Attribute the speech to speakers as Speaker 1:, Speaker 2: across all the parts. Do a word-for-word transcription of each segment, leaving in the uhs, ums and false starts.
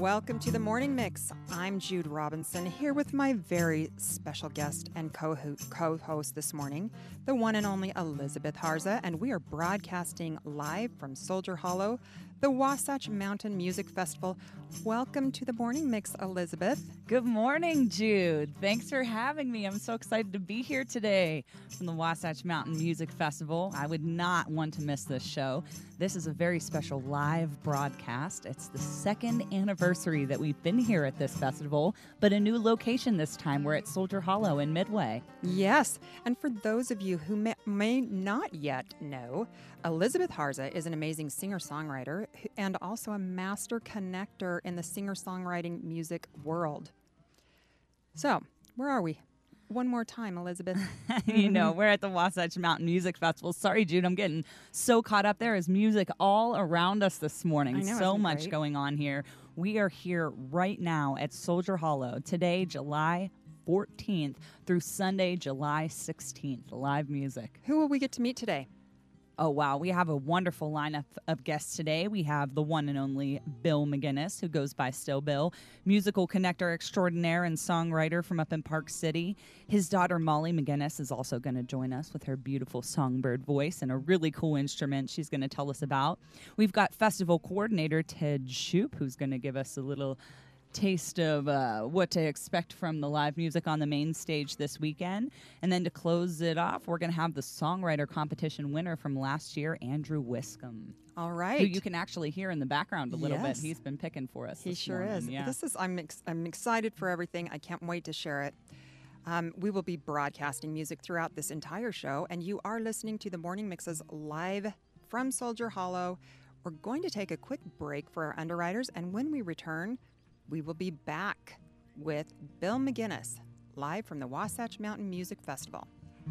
Speaker 1: Welcome to the Morning Mix. I'm Jude Robinson, here with my very special guest and co- co-host this morning, the one and only Elizabeth Harza, and we are broadcasting live from Soldier Hollow, the Wasatch Mountain Music Festival. Welcome to the Morning Mix, Elizabeth.
Speaker 2: Good morning, Jude. Thanks for having me. I'm so excited to be here today from the Wasatch Mountain Music Festival. I would not want to miss this show. This is a very special live broadcast. It's the second anniversary that we've been here at this festival, but a new location this time. We're at Soldier Hollow in Midway.
Speaker 1: Yes, and for those of you who may, may not yet know, Elizabeth Harza is an amazing singer-songwriter and also a master connector in the singer-songwriting music world. So, where are we? One more time, Elizabeth.
Speaker 2: You know, we're at the Wasatch Mountain Music Festival. Sorry, Jude, I'm getting so caught up. There is music all around us this morning.
Speaker 1: I know,
Speaker 2: so
Speaker 1: isn't it
Speaker 2: much
Speaker 1: great?
Speaker 2: going on here. We are here right now at Soldier Hollow today, July fourteenth through Sunday, July sixteenth. Live music.
Speaker 1: Who will we get to meet today?
Speaker 2: Oh, wow. We have a wonderful lineup of guests today. We have the one and only Bill McGinnis, who goes by Still Bill, musical connector extraordinaire and songwriter from up in Park City. His daughter, Molly McGinnis, is also going to join us with her beautiful songbird voice and a really cool instrument she's going to tell us about. We've got festival coordinator Ted Shoup, who's going to give us a little taste of uh, what to expect from the live music on the main stage this weekend. And then to close it off, we're going to have the songwriter competition winner from last year, Andrew Wiscombe.
Speaker 1: All right.
Speaker 2: Who you can actually hear in the background a little
Speaker 1: Yes.
Speaker 2: bit. He's been picking for us.
Speaker 1: He
Speaker 2: this
Speaker 1: sure
Speaker 2: morning.
Speaker 1: is.
Speaker 2: Yeah.
Speaker 1: This is. I'm. Ex- I'm excited for everything. I can't wait to share it. Um, we will be broadcasting music throughout this entire show, and you are listening to the Morning Mixes live from Soldier Hollow. We're going to take a quick break for our underwriters, and when we return, we will be back with Bill McGinnis, live from the Wasatch Mountain Music Festival.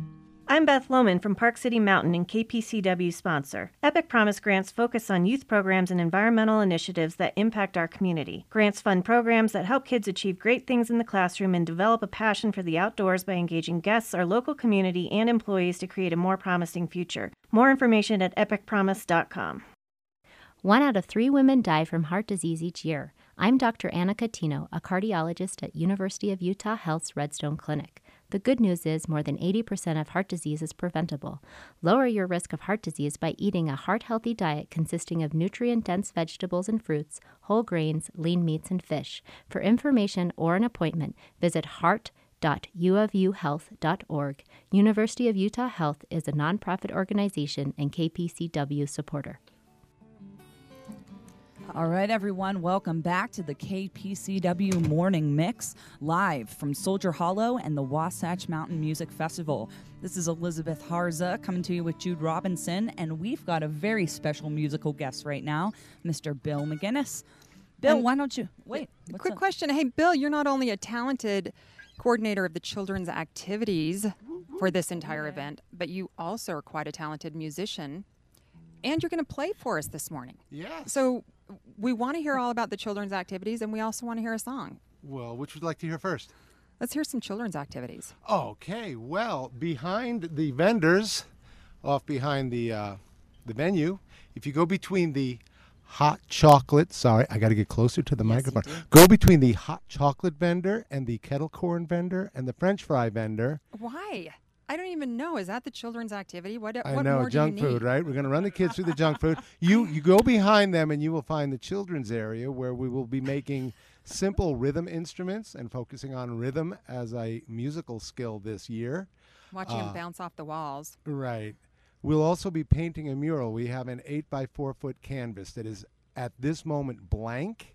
Speaker 3: I'm Beth Lohman from Park City Mountain and K P C W sponsor. Epic Promise grants focus on youth programs and environmental initiatives that impact our community. Grants fund programs that help kids achieve great things in the classroom and develop a passion for the outdoors by engaging guests, our local community, and employees to create a more promising future. More information at epic promise dot com.
Speaker 4: One out of three women die from heart disease each year. I'm Doctor Anna Catino, a cardiologist at University of Utah Health's Redstone Clinic. The good news is more than eighty percent of heart disease is preventable. Lower your risk of heart disease by eating a heart-healthy diet consisting of nutrient-dense vegetables and fruits, whole grains, lean meats, and fish. For information or an appointment, visit heart dot u of u health dot org. University of Utah Health is a nonprofit organization and K P C W supporter.
Speaker 2: All right, everyone, welcome back to the K P C W Morning Mix, live from Soldier Hollow and the Wasatch Mountain Music Festival. This is Elizabeth Harza coming to you with Jude Robinson, and we've got a very special musical guest right now, Mister Bill McGinnis. Bill,
Speaker 1: And-
Speaker 2: why don't you... Wait, what's
Speaker 1: Quick
Speaker 2: up?
Speaker 1: question. Hey, Bill, you're not only a talented coordinator of the children's activities for this entire event, but you also are quite a talented musician, and you're going to play for us this morning.
Speaker 5: Yes.
Speaker 1: So we want to hear all about the children's activities, and we also want to hear a song.
Speaker 5: Well, which would you like to hear first?
Speaker 1: Let's hear some children's activities.
Speaker 5: Okay. Well, behind the vendors, off behind the uh, the venue, if you go between the hot chocolate, sorry, I got to get closer to the
Speaker 1: Yes, you
Speaker 5: microphone.
Speaker 1: do.
Speaker 5: Go between the hot chocolate vendor and the kettle corn vendor and the French fry vendor.
Speaker 1: Why? I don't even know. Is that the children's activity? What,
Speaker 5: I
Speaker 1: what
Speaker 5: know,
Speaker 1: more
Speaker 5: junk
Speaker 1: do you need?
Speaker 5: food, right? We're going to run the kids through the junk food. You you go behind them and you will find the children's area where we will be making simple rhythm instruments and focusing on rhythm as a musical skill this year.
Speaker 1: Watching
Speaker 5: Uh,
Speaker 1: them bounce off the walls.
Speaker 5: Right. We'll also be painting a mural. We have an eight by four foot canvas that is at this moment blank,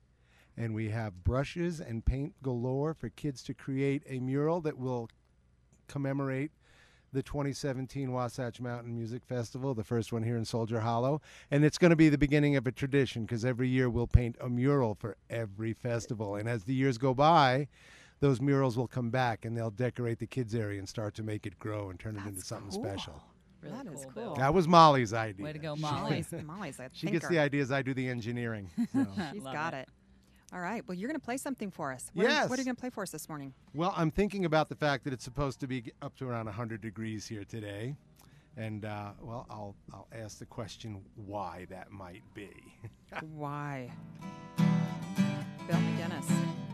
Speaker 5: and we have brushes and paint galore for kids to create a mural that will commemorate the twenty seventeen Wasatch Mountain Music Festival, the first one here in Soldier Hollow. And it's going to be the beginning of a tradition because every year we'll paint a mural for every festival. And as the years go by, those murals will come back and they'll decorate the kids area and start to make it grow and turn it into
Speaker 1: That's
Speaker 5: something
Speaker 1: cool.
Speaker 5: special.
Speaker 2: Really
Speaker 1: That is
Speaker 2: cool,
Speaker 1: cool.
Speaker 2: Bill.
Speaker 5: That was Molly's idea.
Speaker 2: Way to go,
Speaker 5: She-
Speaker 2: Molly.
Speaker 1: Molly's, Molly's a
Speaker 5: She
Speaker 1: thinker.
Speaker 5: gets the ideas, I do the engineering. So.
Speaker 1: She's
Speaker 2: Love
Speaker 1: got
Speaker 2: it.
Speaker 1: it. All right. Well, you're going to play something for us. What Are,
Speaker 5: Yes.
Speaker 1: what are you going to play for us this morning?
Speaker 5: Well, I'm thinking about the fact that it's supposed to be g- up to around one hundred degrees here today. And, uh, well, I'll, I'll ask the question why that might be.
Speaker 1: Why? Bill McGinnis.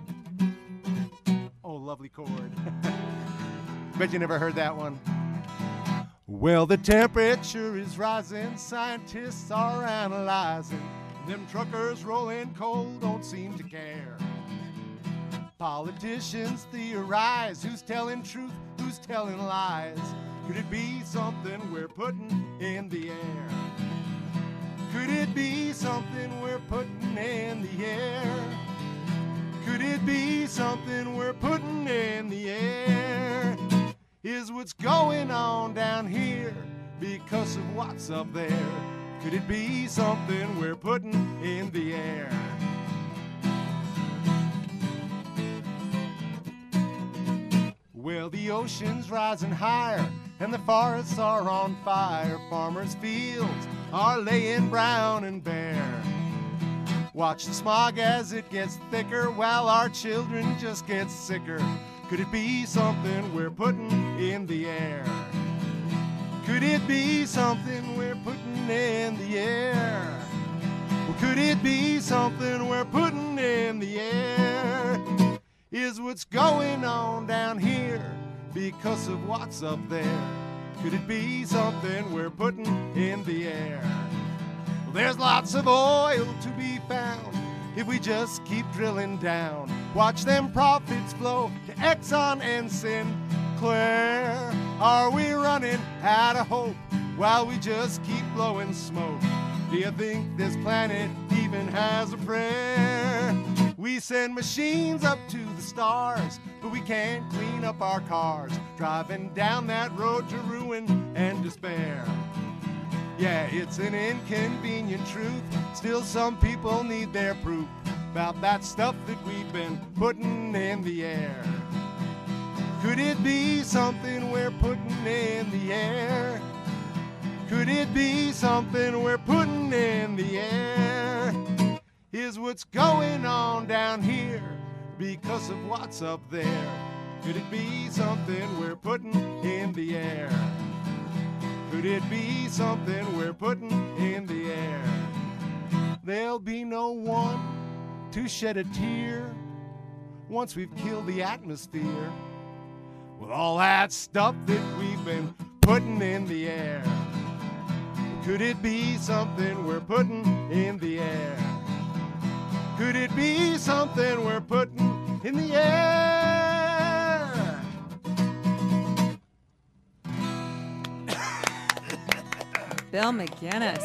Speaker 5: Oh, lovely chord. Bet you never heard that one. Well, the temperature is rising, scientists are analyzing. Them truckers rolling coal don't seem to care. Politicians theorize who's telling truth, who's telling lies. Could it be something we're putting in the air? Could it be something we're putting in the air? Could it be something we're putting in the air? Is what's going on down here because of what's up there? Could it be something we're putting in the air? Well, the ocean's rising higher and the forests are on fire. Farmers' fields are laying brown and bare. Watch the smog as it gets thicker while our children just get sicker. Could it be something we're putting in the air? Could it be something we're putting in the air? Well, could it be something we're putting in the air? Is what's going on down here because of what's up there? Could it be something we're putting in the air? Well, there's lots of oil to be found if we just keep drilling down. Watch them profits flow to Exxon and Sinclair. Are we running out of hope while we just keep blowing smoke? Do you think this planet even has a prayer? We send machines up to the stars, but we can't clean up our cars, driving down that road to ruin and despair. Yeah, it's an inconvenient truth. Still, some people need their proof about that stuff that we've been putting in the air. Could it be something we're putting in the air? Could it be something we're putting in the air? Is what's going on down here because of what's up there? Could it be something we're putting in the air? Could it be something we're putting in the air? There'll be no one to shed a tear once we've killed the atmosphere with all that stuff that we've been putting in the air. Could it be something we're putting in the air? Could it be something we're putting in the air?
Speaker 1: Bill McGinnis.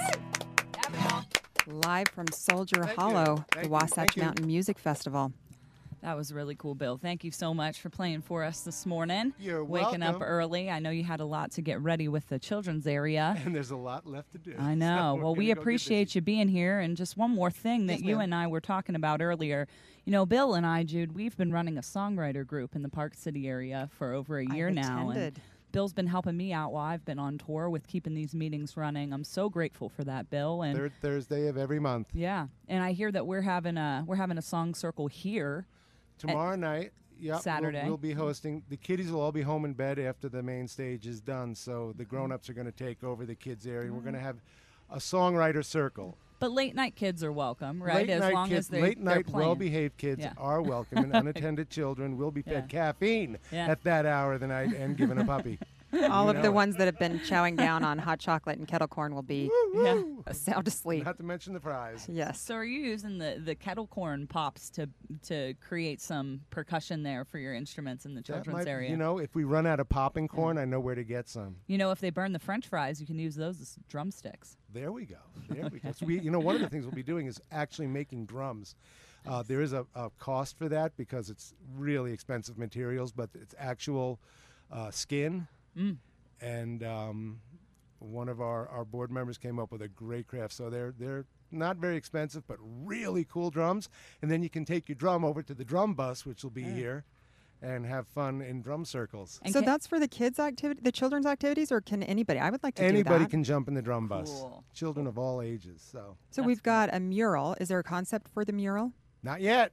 Speaker 1: Live from Soldier
Speaker 5: Thank
Speaker 1: Hollow,
Speaker 5: you.
Speaker 1: the
Speaker 5: Thank you.
Speaker 1: Wasatch
Speaker 5: Thank you.
Speaker 1: Mountain Music Festival.
Speaker 2: That was really cool, Bill. Thank you so much for playing for us this morning.
Speaker 5: You're
Speaker 2: Waking up
Speaker 5: welcome.
Speaker 2: early. I know you had a lot to get ready with the children's area.
Speaker 5: And there's a lot left to do.
Speaker 2: I know.
Speaker 5: So we're
Speaker 2: Well, we
Speaker 5: gonna go get
Speaker 2: appreciate
Speaker 5: busy.
Speaker 2: you being here. And just one more thing that
Speaker 5: Yes,
Speaker 2: you
Speaker 5: ma'am.
Speaker 2: and I were talking about earlier. You know, Bill and I, Jude, we've been running a songwriter group in the Park City area for over a year
Speaker 1: I've
Speaker 2: now. And
Speaker 1: attended.
Speaker 2: Bill's been helping me out while I've been on tour with keeping these meetings running. I'm so grateful for that, Bill. And
Speaker 5: Third Thursday of every month.
Speaker 2: yeah, and I hear that we're having a we're having a song circle here.
Speaker 5: Tomorrow night, yep,
Speaker 2: Saturday.
Speaker 5: We'll, we'll be hosting. The kiddies will all be home in bed after the main stage is done. So the grown-ups are going to take over the kids area. And we're going to have a songwriter circle.
Speaker 2: But late night kids are welcome, right?
Speaker 5: Late
Speaker 2: as
Speaker 5: night
Speaker 2: long
Speaker 5: kids,
Speaker 2: as they
Speaker 5: late
Speaker 2: they're
Speaker 5: night,
Speaker 2: playing.
Speaker 5: well-behaved kids
Speaker 2: Yeah.
Speaker 5: are welcome, and unattended children will be fed
Speaker 2: Yeah.
Speaker 5: caffeine
Speaker 2: Yeah.
Speaker 5: at that hour of the night and given a puppy.
Speaker 1: All
Speaker 5: You
Speaker 1: of
Speaker 5: know
Speaker 1: the
Speaker 5: it.
Speaker 1: ones that have been chowing down on hot chocolate and kettle corn will be
Speaker 2: Yeah.
Speaker 1: sound asleep.
Speaker 5: Not to mention the fries.
Speaker 1: Yes.
Speaker 2: So are you using the, the kettle corn pops to to create some percussion there for your instruments in the
Speaker 5: That
Speaker 2: children's
Speaker 5: might-
Speaker 2: area?
Speaker 5: You know, if we run out of popping corn, I know where to get some.
Speaker 2: You know, if they burn the French fries, you can use those as drumsticks.
Speaker 5: There we go. There we go. So we, you know, one of the things we'll be doing is actually making drums. Uh, there is a, a cost for that because it's really expensive materials, but it's actual uh, skin.
Speaker 2: Mm.
Speaker 5: And um, one of our, our board members came up with a great craft. So they're they're not very expensive, but really cool drums. And then you can take your drum over to the drum bus, which will be here, and have fun in drum circles.
Speaker 2: And
Speaker 1: so
Speaker 2: can-
Speaker 1: that's for the kids' activity, the children's activities, or can anybody? I would like to
Speaker 5: Anybody
Speaker 1: do that.
Speaker 5: can jump in the drum bus.
Speaker 2: Cool.
Speaker 5: Children of all ages. So
Speaker 1: So
Speaker 2: That's
Speaker 1: we've got a mural. Is there a concept for the mural?
Speaker 5: not yet.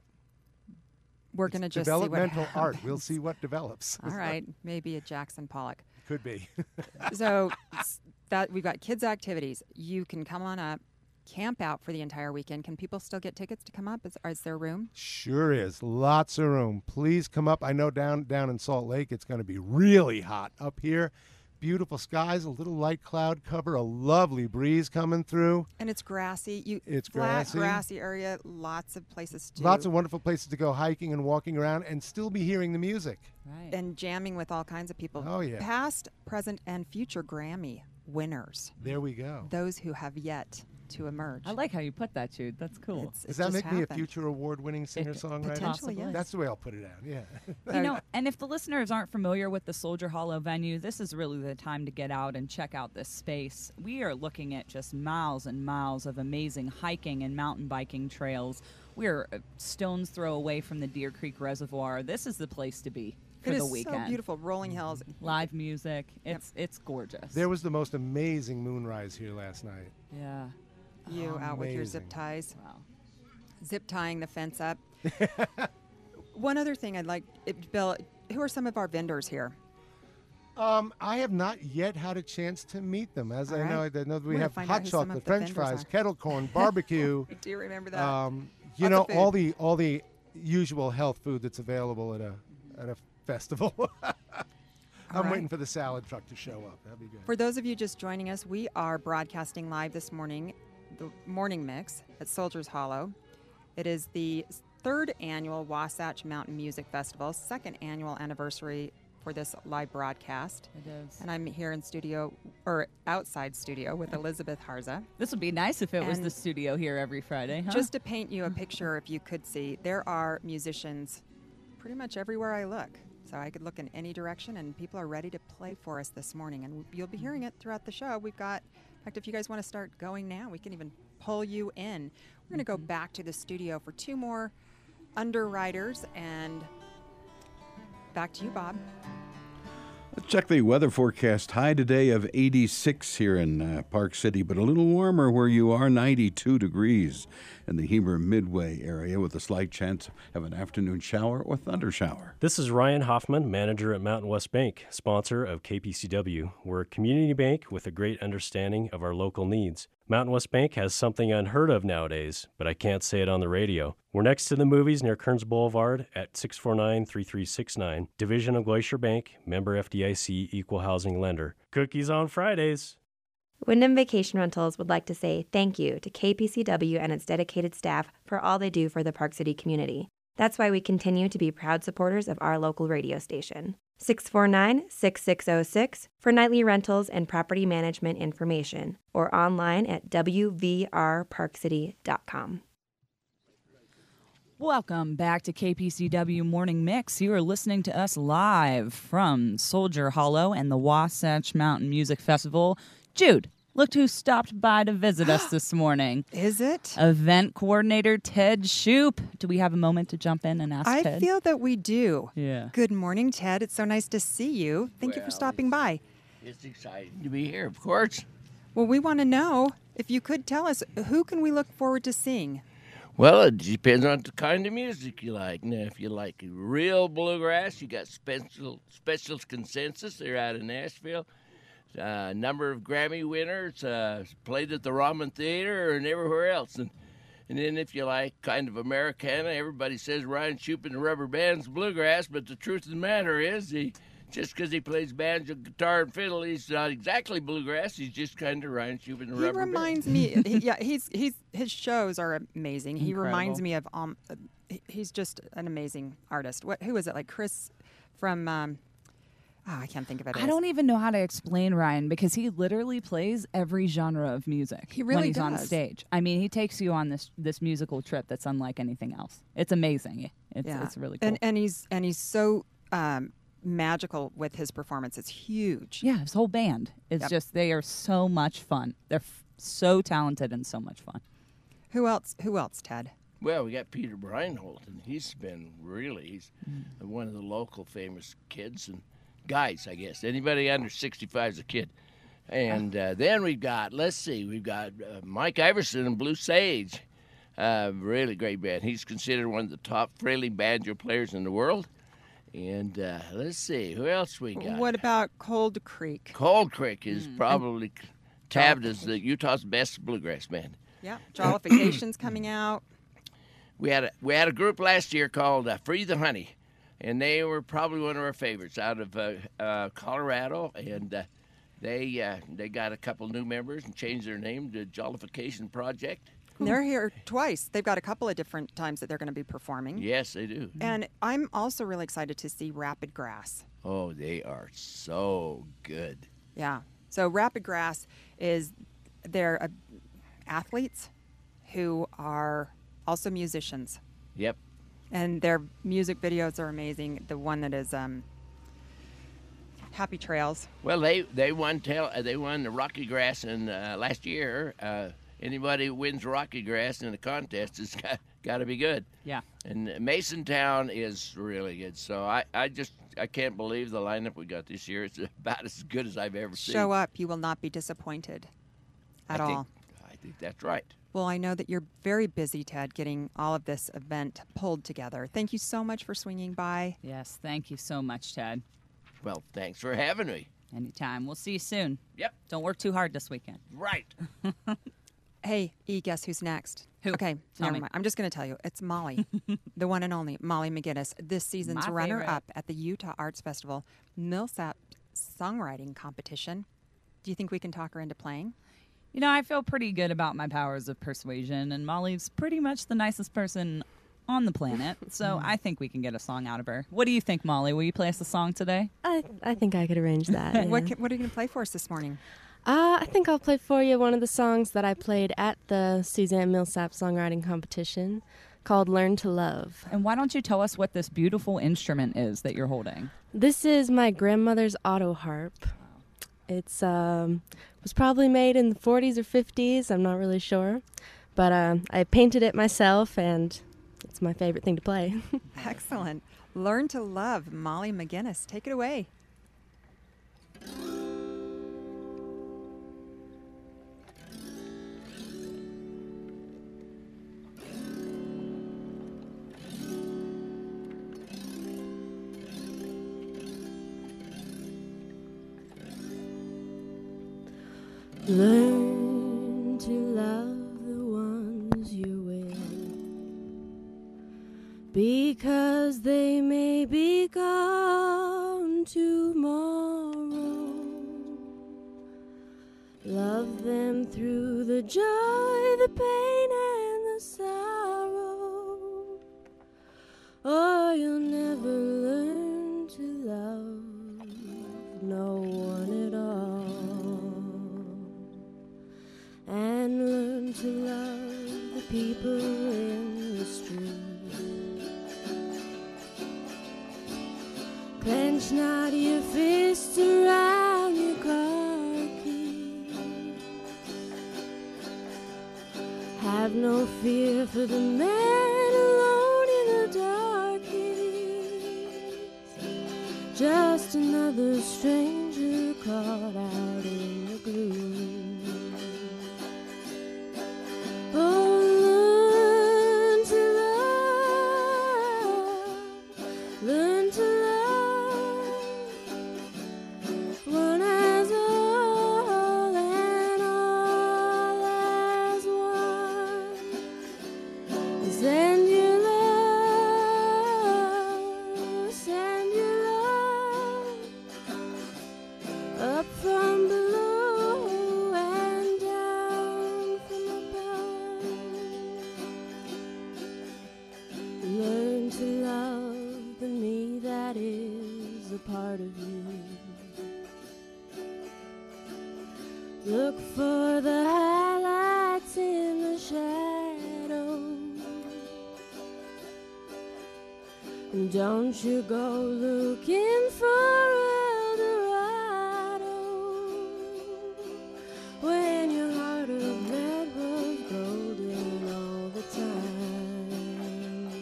Speaker 1: We're
Speaker 5: It's
Speaker 1: going to just see what
Speaker 5: developmental art.
Speaker 1: happens.
Speaker 5: We'll see what develops.
Speaker 1: All right, maybe a Jackson Pollock.
Speaker 5: Could be.
Speaker 1: So s- that we've got kids' activities. You can come on up camp out for the entire weekend. Can people still get tickets to come up? Is, is there room?
Speaker 5: Sure is. Lots of room. Please come up. I know down down in Salt Lake it's going to be really hot. Up here, beautiful skies, a little light cloud cover, a lovely breeze coming through.
Speaker 1: And it's grassy. You
Speaker 5: It's
Speaker 1: flat,
Speaker 5: grassy.
Speaker 1: grassy area. Lots of places to
Speaker 5: Lots of wonderful places to go hiking and walking around and still be hearing the music.
Speaker 2: Right.
Speaker 1: and jamming with all kinds of people.
Speaker 5: Oh, yeah.
Speaker 1: Past, present, and future Grammy winners.
Speaker 5: There we go.
Speaker 1: Those who have yet to emerge.
Speaker 2: I like how you put that, Jude. That's cool.
Speaker 1: It's-
Speaker 5: Does
Speaker 1: it
Speaker 5: that
Speaker 1: just
Speaker 5: make me a
Speaker 1: happened.
Speaker 5: future award-winning singer-songwriter?
Speaker 1: Potentially,
Speaker 2: Possibly.
Speaker 1: yes.
Speaker 5: That's the way I'll put it out, yeah.
Speaker 2: You know, and if the listeners aren't familiar with the Soldier Hollow venue, this is really the time to get out and check out this space. We are looking at just miles and miles of amazing hiking and mountain biking trails. We're a stone's throw away from the Deer Creek Reservoir. This is the place to be for
Speaker 1: It
Speaker 2: the
Speaker 1: is
Speaker 2: weekend.
Speaker 1: so beautiful. Rolling hills.
Speaker 2: Live music. It's it's gorgeous.
Speaker 5: There was the most amazing moonrise here last night.
Speaker 2: yeah.
Speaker 1: You out with your zip
Speaker 5: Amazing.
Speaker 1: ties.
Speaker 2: Wow.
Speaker 1: Zip tying the fence up. One other thing I'd like, it- Bill, who are some of our vendors here?
Speaker 5: Um, I have not yet had a chance to meet them. As
Speaker 1: All
Speaker 5: I know,
Speaker 1: right.
Speaker 5: I know that
Speaker 1: We're
Speaker 5: we
Speaker 1: gonna
Speaker 5: have
Speaker 1: find out
Speaker 5: hot
Speaker 1: who some
Speaker 5: chocolate,
Speaker 1: of the
Speaker 5: French
Speaker 1: vendors
Speaker 5: fries,
Speaker 1: are.
Speaker 5: kettle corn, barbecue.
Speaker 1: Do you remember that?
Speaker 5: um, you
Speaker 1: Lots
Speaker 5: know,
Speaker 1: of food.
Speaker 5: all the all the usual health food that's available at a at a festival. I'm
Speaker 1: right.
Speaker 5: waiting for the salad truck to show up. That'd be good.
Speaker 1: For those of you just joining us, we are broadcasting live this morning, the morning mix at Soldiers Hollow. It is the third annual Wasatch Mountain Music Festival, second annual anniversary for this live broadcast.
Speaker 2: It is.
Speaker 1: And I'm here in studio, or outside studio, with Elizabeth Harza.
Speaker 2: This would be nice if it was
Speaker 1: And
Speaker 2: the studio here every Friday, huh?
Speaker 1: Just to paint you a picture, if you could see, there are musicians pretty much everywhere I look. So I could look in any direction, and people are ready to play for us this morning. And you'll be hearing it throughout the show. We've got, in fact, if you guys want to start going now, we can even pull you in. We're going to go back to the studio for two more underwriters, and back to you, Bob.
Speaker 6: Let's check the weather forecast. High today of eighty-six here in uh, Park City, but a little warmer where you are, ninety-two degrees in the Heber Midway area with a slight chance of an afternoon shower or thunder shower.
Speaker 7: This is Ryan Hoffman, manager at Mountain West Bank, sponsor of K P C W. We're a community bank with a great understanding of our local needs. Mountain West Bank has something unheard of nowadays, but I can't say it on the radio. We're next to the movies near Kearns Boulevard at six four nine, three three six nine. Division of Glacier Bank, member F D I C, equal housing lender. Cookies on Fridays.
Speaker 8: Wyndham Vacation Rentals would like to say thank you to K P C W and its dedicated staff for all they do for the Park City community. That's why we continue to be proud supporters of our local radio station. six four nine, six six zero six for nightly rentals and property management information, or online at w v r park city dot com.
Speaker 2: Welcome back to K P C W Morning Mix. You are listening to us live from Soldier Hollow and the Wasatch Mountain Music Festival. Jude, look who stopped by to visit us this morning.
Speaker 1: Is it?
Speaker 2: Event coordinator Ted Shoup. Do we have a moment to jump in and ask
Speaker 1: I
Speaker 2: Ted?
Speaker 1: feel that we do.
Speaker 2: Yeah.
Speaker 1: Good morning, Ted. It's so nice to see you. Thank you for
Speaker 9: Well,
Speaker 1: stopping by.
Speaker 9: It's exciting to be here, of course.
Speaker 1: Well, we want to know, if you could tell us, who can we look forward to seeing?
Speaker 9: Well, it depends on the kind of music you like. Now, if you like real bluegrass, you got Special Special Consensus. They're out of Nashville. A uh, number of Grammy winners, uh, played at the Ramen Theater and everywhere else. And and then if you like kind of Americana, everybody says Ryan Shoup and the Rubber Band's bluegrass, but the truth of the matter is, he just because he plays banjo, guitar, and fiddle, he's not exactly bluegrass. He's just kind of Ryan Shoup and the
Speaker 1: He
Speaker 9: Rubber
Speaker 1: reminds
Speaker 9: Band.
Speaker 1: me, he, yeah, he's he's his shows are amazing. He reminds
Speaker 2: Incredible.
Speaker 1: me of um, uh, he- he's just an amazing artist. What who is it? Like Chris from um, oh, I can't think of it.
Speaker 2: I don't even know how to explain Ryan because he literally plays every genre of music
Speaker 1: He
Speaker 2: when
Speaker 1: really
Speaker 2: he's on
Speaker 1: does.
Speaker 2: stage. I mean, he takes you on this this musical trip that's unlike anything else. It's amazing. It's
Speaker 1: Yeah,
Speaker 2: it's really cool.
Speaker 1: and and he's and he's so um, magical with his performance. It's huge.
Speaker 2: Yeah, his whole band. It's
Speaker 1: Yep.
Speaker 2: just they are so much fun. They're f- so talented and so much fun.
Speaker 1: Who else? Who else? Ted.
Speaker 9: Well, we got Peter Breinholt, and he's been really, he's one of the local famous kids and guys, I guess. Anybody under sixty-five is a kid. And uh, then we've got, let's see, we've got uh, Mike Iverson and Blue Sage. Uh, really great band. He's considered one of the top friendly banjo players in the world. And uh, let's see, who else we got?
Speaker 1: What about Cold Creek?
Speaker 9: Cold Creek is probably tabbed as the Utah's best bluegrass band.
Speaker 1: Yeah, Jollification's coming out.
Speaker 9: We had a we had a group last year called uh, Free the Honey, and they were probably one of our favorites out of uh, uh, Colorado, and uh, they uh, they got a couple new members and changed their name to Jollification Project.
Speaker 1: They're here twice. They've got a couple of different times that they're going to be performing.
Speaker 9: Yes, they do.
Speaker 1: And I'm also really excited to see Rapid Grass.
Speaker 9: Oh, they are so good.
Speaker 1: Yeah. So Rapid Grass is they're uh, athletes who are also musicians.
Speaker 9: Yep.
Speaker 1: And their music videos are amazing. The one that is um, Happy Trails.
Speaker 9: Well, they they won tel- they won the Rocky Grass in uh, last year. Uh, anybody who wins Rocky Grass in a contest has got, got to be good.
Speaker 2: Yeah.
Speaker 9: And Masontown is really good. So I, I just I can't believe the lineup we got this year. It's about as good as I've ever seen.
Speaker 1: Show up. You will not be disappointed at
Speaker 9: I think,
Speaker 1: all.
Speaker 9: I think that's right.
Speaker 1: Well, I know that you're very busy, Ted, getting all of this event pulled together. Thank you so much for swinging by.
Speaker 2: Yes, thank you so much, Ted.
Speaker 9: Well, thanks for having me.
Speaker 2: Anytime. We'll see you soon.
Speaker 9: Yep.
Speaker 2: Don't work too hard this weekend.
Speaker 9: Right.
Speaker 1: Hey, E, guess who's next?
Speaker 2: Who?
Speaker 1: Okay,
Speaker 2: Tell
Speaker 1: never
Speaker 2: me.
Speaker 1: mind. I'm just going to tell you. It's Molly, the one and only Molly McGinnis, this season's
Speaker 2: My
Speaker 1: runner-up at the Utah Arts Festival Millsap Songwriting Competition. Do you think we can talk her into playing?
Speaker 2: You know, I feel pretty good about my powers of persuasion, and Molly's pretty much the nicest person on the planet, so I think we can get a song out of her. What do you think, Molly? Will you play us a song today?
Speaker 10: I I think I could arrange that. Yeah.
Speaker 1: What, can, what are you going to play for us this morning?
Speaker 10: Uh, I think I'll play for you one of the songs that I played at the Suzanne Millsap Songwriting Competition called Learn to Love.
Speaker 2: And why don't you tell us what this beautiful instrument is that you're holding?
Speaker 10: This is my grandmother's auto harp. It's um, was probably made in the forties or fifties. I'm not really sure. But uh, I painted it myself, and it's my favorite thing to play.
Speaker 1: Excellent. Learn to Love, Molly McGinnis. Take it away.
Speaker 10: Learn to love the ones you're with, because they may be gone tomorrow. Love them through the joy, the pain, and the sorrow, or you'll never learn to love no one at all. And learn to love the people in the street. Clench not your fists around your car keys. Have no fear for the man alone in the dark is just another stranger caught out in the gloom. Oh, learn to love, learn to love, one as all and all as one. Send your love, send your love up from below and down from above. Learn to love the me that is a part of you. Look for the highlights in the shadows, and don't you go looking for Eldorado when your heart of lead was golden all the time.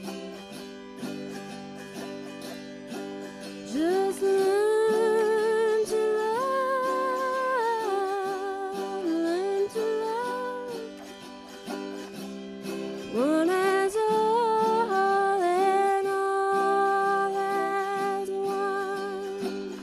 Speaker 10: Just learn to love, learn to love, one as all and all as one.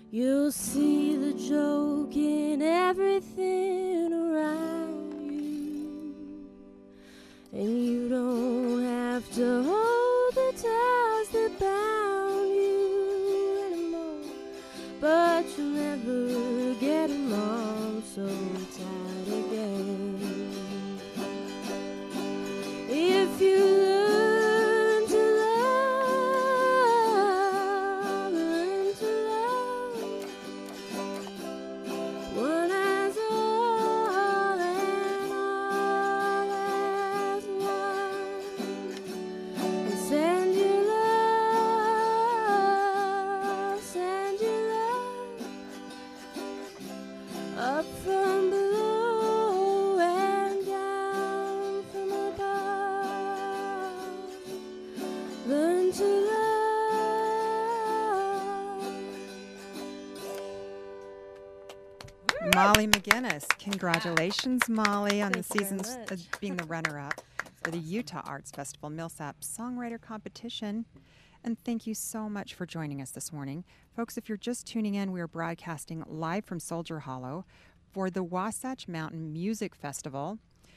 Speaker 10: You'll see the joke in everything around you, and you don't have to hold the ties that bound you anymore, but you'll never get them all so tight again. If you learn to love, learn to love, one as all and all as one. Send your love, send your love up from below and down from above. Learn to love.
Speaker 1: Molly McGinnis. Congratulations, Molly, on
Speaker 10: Thank
Speaker 1: the
Speaker 10: you very
Speaker 1: season's uh,
Speaker 10: much.
Speaker 1: being the runner-up for the Utah Arts Festival Millsap Songwriter Competition. And thank you so much for joining us this morning. Folks, if you're just tuning in, we are broadcasting live from Soldier Hollow for the Wasatch Mountain Music Festival.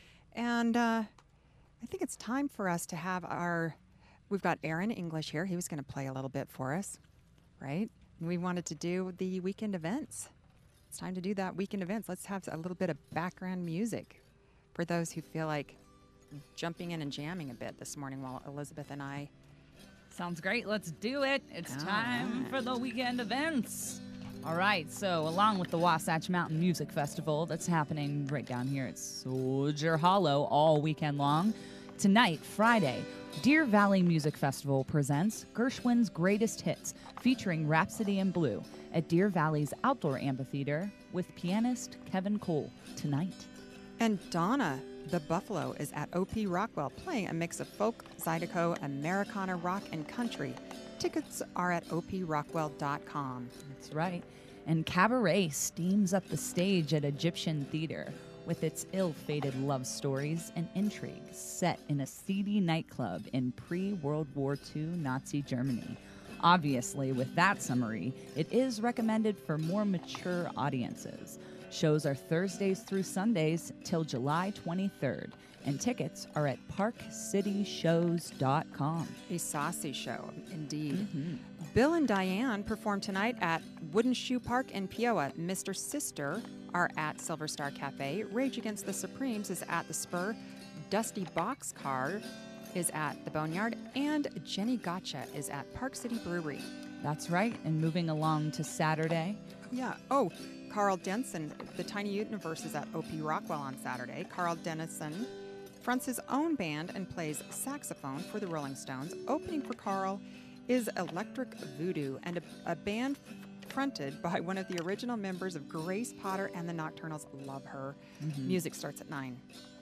Speaker 1: And uh, I think it's time for us to have our, we've got Aaron English here. He was going to play a little bit for us, right? And we wanted to do the weekend events. It's time to do that weekend events. Let's have a little bit of background music for those who feel like jumping in and jamming a bit this morning while Elizabeth and I.
Speaker 2: Sounds great. Let's do it. It's
Speaker 1: All
Speaker 2: time
Speaker 1: right.
Speaker 2: for the weekend events. All right. So, along with the Wasatch Mountain Music Festival that's happening right down here at Soldier Hollow all weekend long, tonight, Friday, Deer Valley Music Festival presents Gershwin's Greatest Hits, featuring Rhapsody in Blue at Deer Valley's Outdoor Amphitheater with pianist Kevin Cole tonight.
Speaker 1: And Donna the Buffalo is at O P Rockwell playing a mix of folk, Zydeco, Americana, rock, and country. Tickets are at O P rockwell dot com.
Speaker 2: That's right. And Cabaret steams up the stage at Egyptian Theater with its ill-fated love stories and intrigues set in a seedy nightclub in pre-World War Two Nazi Germany. Obviously, with that summary, it is recommended for more mature audiences. Shows are Thursdays through Sundays till July twenty-third, and tickets are at park city shows dot com.
Speaker 1: A saucy show, indeed. Bill and Diane perform tonight at Wooden Shoe Park in Peoa. Mister Sister are at Silver Star Cafe. Rage Against the Supremes is at the Spur. Dusty Boxcar is at the Boneyard. And Jenny Gotcha is at Park City Brewery.
Speaker 2: That's right. And moving along to Saturday.
Speaker 1: Yeah. Oh, Carl Denson, the Tiny Universe, is at O P Rockwell on Saturday. Carl Dennison fronts his own band and plays saxophone for the Rolling Stones. Opening for Carl is Electric Voodoo, and a, a band fronted by one of the original members of Grace Potter and the Nocturnals. Love her.
Speaker 2: Mhm.
Speaker 1: Music starts at nine.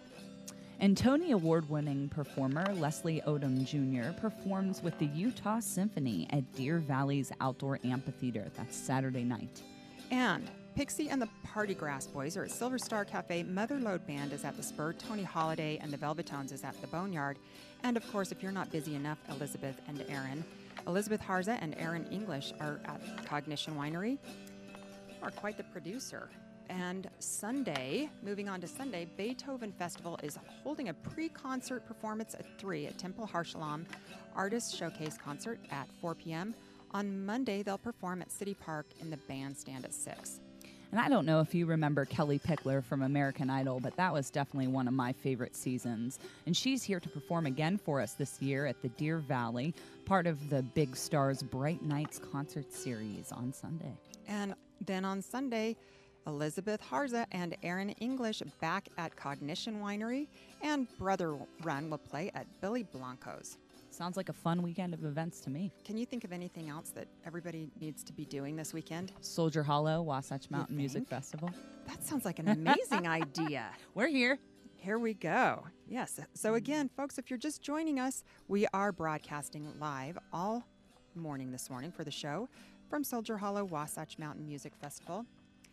Speaker 2: And Tony Award-winning performer Leslie Odom Junior performs with the Utah Symphony at Deer Valley's Outdoor Amphitheater. That's Saturday night.
Speaker 1: And Pixie and the Party Grass Boys are at Silver Star Cafe. Mother Lode Band is at the Spur. Tony Holiday and the Velvetones is at the Boneyard. And of course, if you're not busy enough, Elizabeth and Aaron. Elizabeth Harza and Aaron English are at Cognition Winery. You are quite the producer. And Sunday, moving on to Sunday, Beethoven Festival is holding a pre-concert performance at three at Temple Harshalam Artist Showcase Concert at four p.m. On Monday, they'll perform at City Park in the bandstand at six.
Speaker 2: And I don't know if you remember Kelly Pickler from American Idol, but that was definitely one of my favorite seasons. And she's here to perform again for us this year at the Deer Valley, part of the Big Stars Bright Nights concert series on Sunday.
Speaker 1: And then on Sunday, Elizabeth Harza and Aaron English back at Cognition Winery, and Brother Run will play at Billy Blanco's.
Speaker 2: Sounds like a fun weekend of events to me.
Speaker 1: Can you think of anything else that everybody needs to be doing this weekend?
Speaker 2: Soldier Hollow, Wasatch Mountain Music
Speaker 1: think?
Speaker 2: Festival.
Speaker 1: That sounds like an amazing idea.
Speaker 2: We're here.
Speaker 1: Here we go. Yes. So again, folks, if you're just joining us, we are broadcasting live all morning this morning for the show from Soldier Hollow Wasatch Mountain Music Festival.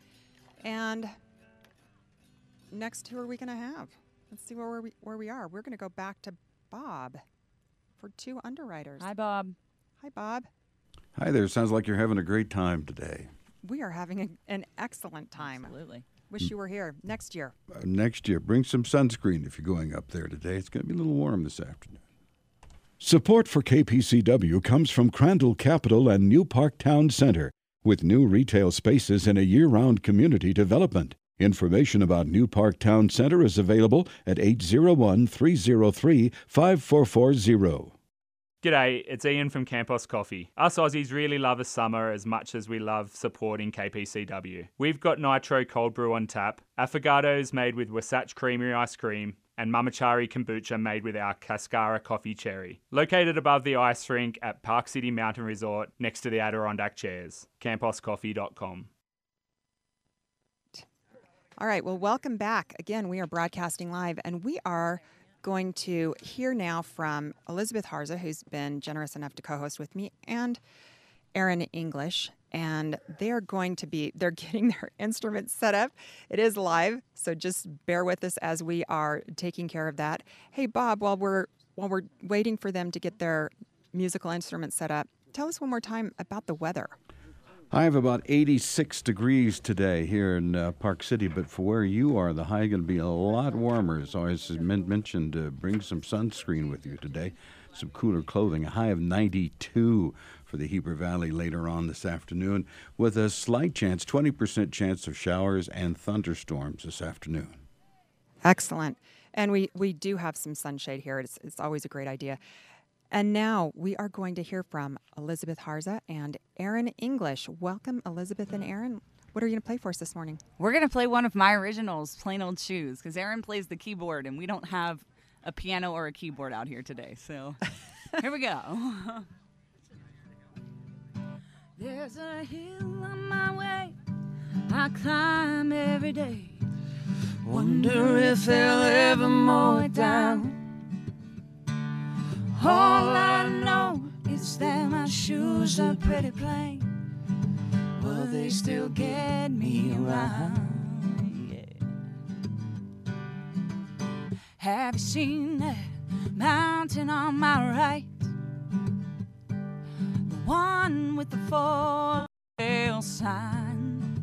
Speaker 1: And next, who are we going to have? Let's see where we where we are. We're going to go back to Bob for two underwriters.
Speaker 2: Hi, Bob.
Speaker 1: Hi, Bob.
Speaker 6: Hi there. Sounds like you're having a great time today.
Speaker 1: we are having a, an excellent time.
Speaker 2: Absolutely.
Speaker 1: Wish you were here next year.
Speaker 6: Uh, next year, bring some sunscreen if you're going up there today. It's going to be a little warm this afternoon.
Speaker 11: Support for K P C W comes from Crandall Capital and New Park Town Center, with new retail spaces and a year-round community development. Information about New Park Town Center is available at eight zero one, three zero three, five four four zero.
Speaker 12: G'day, it's Ian from Campos Coffee. Us Aussies really love a summer as much as we love supporting K P C W. We've got Nitro Cold Brew on tap, affogatos made with Wasatch Creamery ice cream, and Mamachari kombucha made with our Cascara coffee cherry. Located above the ice rink at Park City Mountain Resort next to the Adirondack Chairs. campos coffee dot com.
Speaker 1: All right, well, welcome back. Again, we are broadcasting live, and we are going to hear now from Elizabeth Harza, who's been generous enough to co-host with me, and Aaron English. And they're going to be, they're getting their instruments set up. It is live, so just bear with us as we are taking care of that. Hey, Bob, while we're while we're waiting for them to get their musical instruments set up, tell us one more time about the weather.
Speaker 6: I have about eighty-six degrees today here in uh, Park City, but for where you are, the high is going to be a lot warmer. As I men- mentioned, uh, bring some sunscreen with you today, some cooler clothing. A high of ninety-two for the Heber Valley later on this afternoon, with a slight chance, twenty percent chance of showers and thunderstorms this afternoon.
Speaker 1: Excellent. And we, we do have some sunshade here. It's, it's always a great idea. And now we are going to hear from Elizabeth Harza and Aaron English. Welcome, Elizabeth and Aaron. What are you going to play for us this morning?
Speaker 2: We're going to play one of my originals, Plain Old Shoes, because Aaron plays the keyboard, and we don't have a piano or a keyboard out here today. So here we go. There's a hill on my way I climb every day. Wonder if they'll ever mow it down. All I know is that my shoes are pretty plain, but they still get me around. Yeah. Have you seen that mountain on my right? The one with the for-sale sign.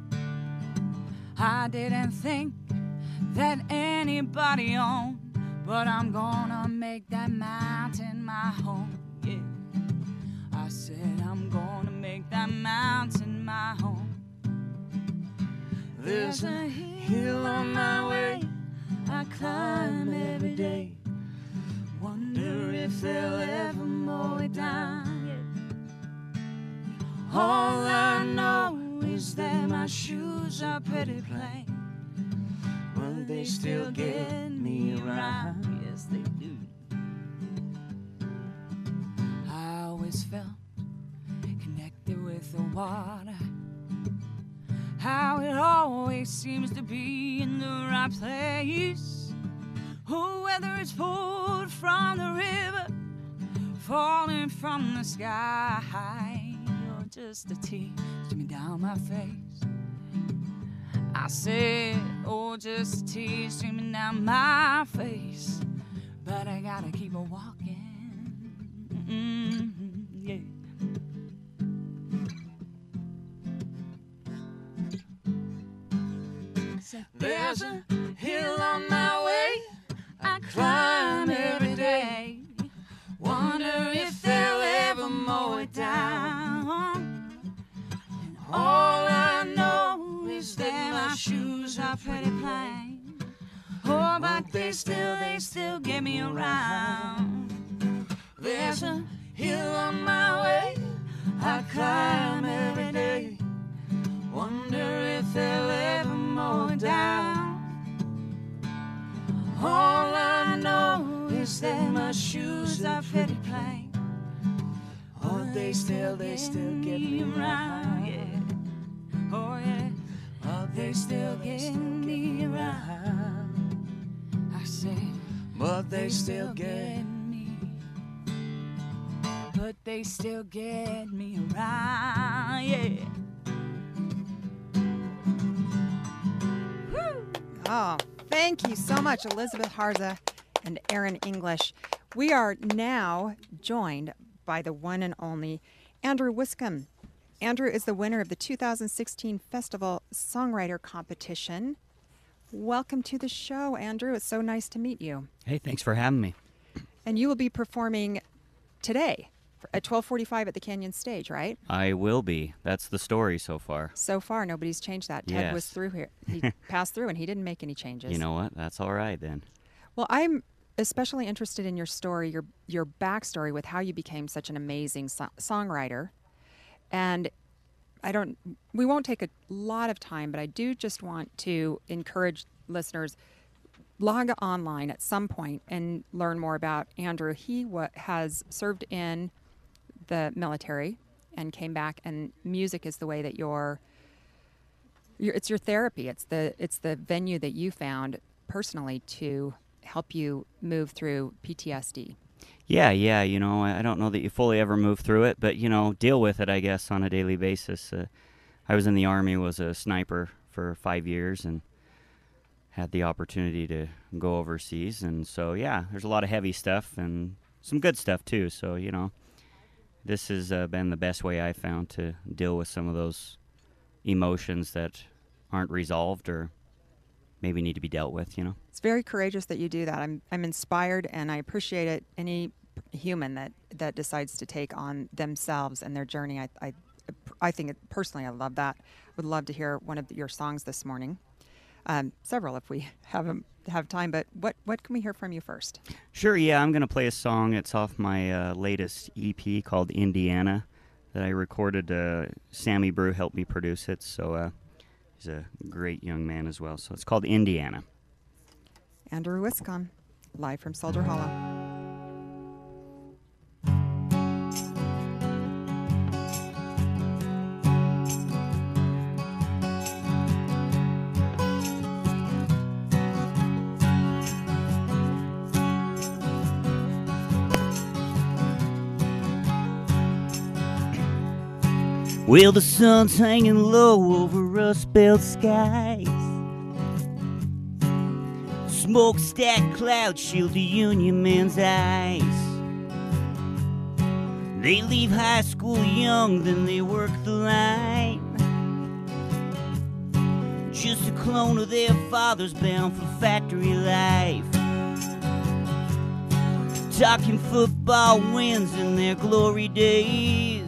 Speaker 2: I didn't think that anybody owned, but I'm gonna make that mountain my home, yeah. I said I'm gonna make that mountain my home. There's a hill on my way I climb every day. Wonder if they'll ever mow it down, yeah. All I know is that my shoes are pretty plain, but they still get me around. Yes, they do. I always felt connected with the water, how it always seems to be in the right place. Oh, whether it's pulled from the river, falling from the sky, or just a tear streaming down my face. I said, oh, just a tear streaming down my face, but I gotta keep on walking. Mm-hmm, yeah. There's a hill on my way I climb every day. Wonder if they'll ever mow it down. And all I know is that my shoes are pretty plain. Oh, but they still, they still get me around. There's a hill on my way I climb every day. Wonder if they'll ever mow it down. All I know is that my shoes are pretty plain. Oh, they still, they still get me around, yeah. Oh, yeah. Oh, they still get me around. I say, but they still get me. But they still get me around, yeah.
Speaker 1: Oh, thank you so much, Elizabeth Harza and Aaron English. We are now joined by the one and only Andrew Wiscombe. Andrew is the winner of the two thousand sixteen Festival Songwriter Competition. Welcome to the show, Andrew. It's so nice to meet you.
Speaker 13: Hey, thanks for having me.
Speaker 1: And you will be performing today at twelve forty-five at the Canyon Stage, right?
Speaker 13: I will be. That's the story so far.
Speaker 1: So far, nobody's changed that. Ted
Speaker 13: Yes.
Speaker 1: was through here. He passed through, and he didn't make any changes.
Speaker 13: You know what? That's all right then.
Speaker 1: Well, I'm especially interested in your story, your your backstory with how you became such an amazing so- songwriter. And I don't, we won't take a lot of time, but I do just want to encourage listeners, log online at some point and learn more about Andrew. He wa- has served in the military and came back, and music is the way that you're, you're it's your therapy. It's the it's the venue that you found personally to help you move through P T S D.
Speaker 13: Yeah, yeah, you know, I I don't know that you fully ever move through it, but, you know, deal with it, I guess, on a daily basis. Uh, I was in the Army, was a sniper for five years, and had the opportunity to go overseas. And so, yeah, there's a lot of heavy stuff and some good stuff, too. So, you know, this has uh, been the best way I found to deal with some of those emotions that aren't resolved or maybe need to be dealt with, you know.
Speaker 1: It's very courageous that you do that. I'm I'm inspired, and I appreciate it. Any human that, that decides to take on themselves and their journey, I I, I think it, personally, I love that. Would love to hear one of the, your songs this morning. Um, several, if we have 'em- have time. But what what can we hear from you first?
Speaker 13: Sure, yeah, I'm going to play a song. It's off my uh, latest E P called Indiana that I recorded. Uh, Sammy Brew helped me produce it, so uh, he's a great young man as well. So it's called Indiana.
Speaker 1: Andrew Wiscombe, live from Soldier Hollow.
Speaker 13: Well, the sun's hanging low over rust-belt skies. Smokestack clouds shield the Union men's eyes. They leave high school young, then they work the line. Just a clone of their fathers bound for factory life. Talking football wins in their glory days.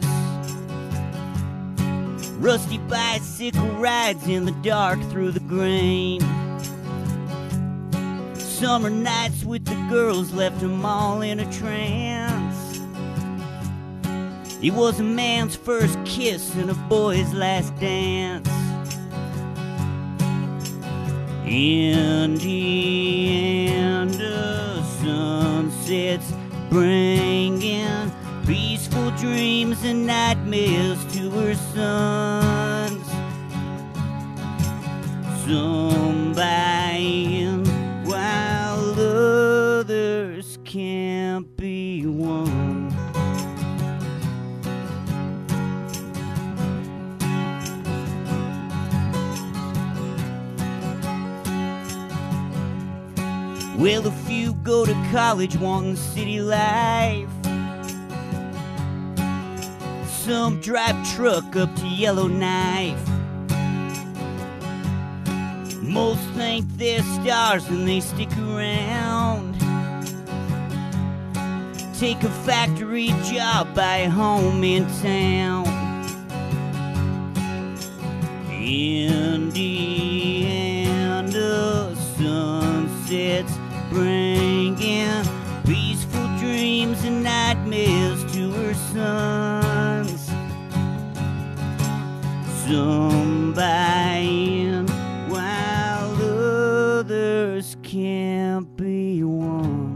Speaker 13: Rusty bicycle rides in the dark through the grain. Summer nights with the girls left them all in a trance. It was a man's first kiss and a boy's last dance. Indiana sunsets bringing peaceful dreams and nightmares to her sons. Some buying while others can't be won. Well, a few go to college wanting city life. Some drive truck up to Yellowknife. Most think they're stars and they stick around. Take a factory job, buy a home in town. Indiana sunsets bringing peaceful dreams and nightmares to her sons. Some buying while others can't be won.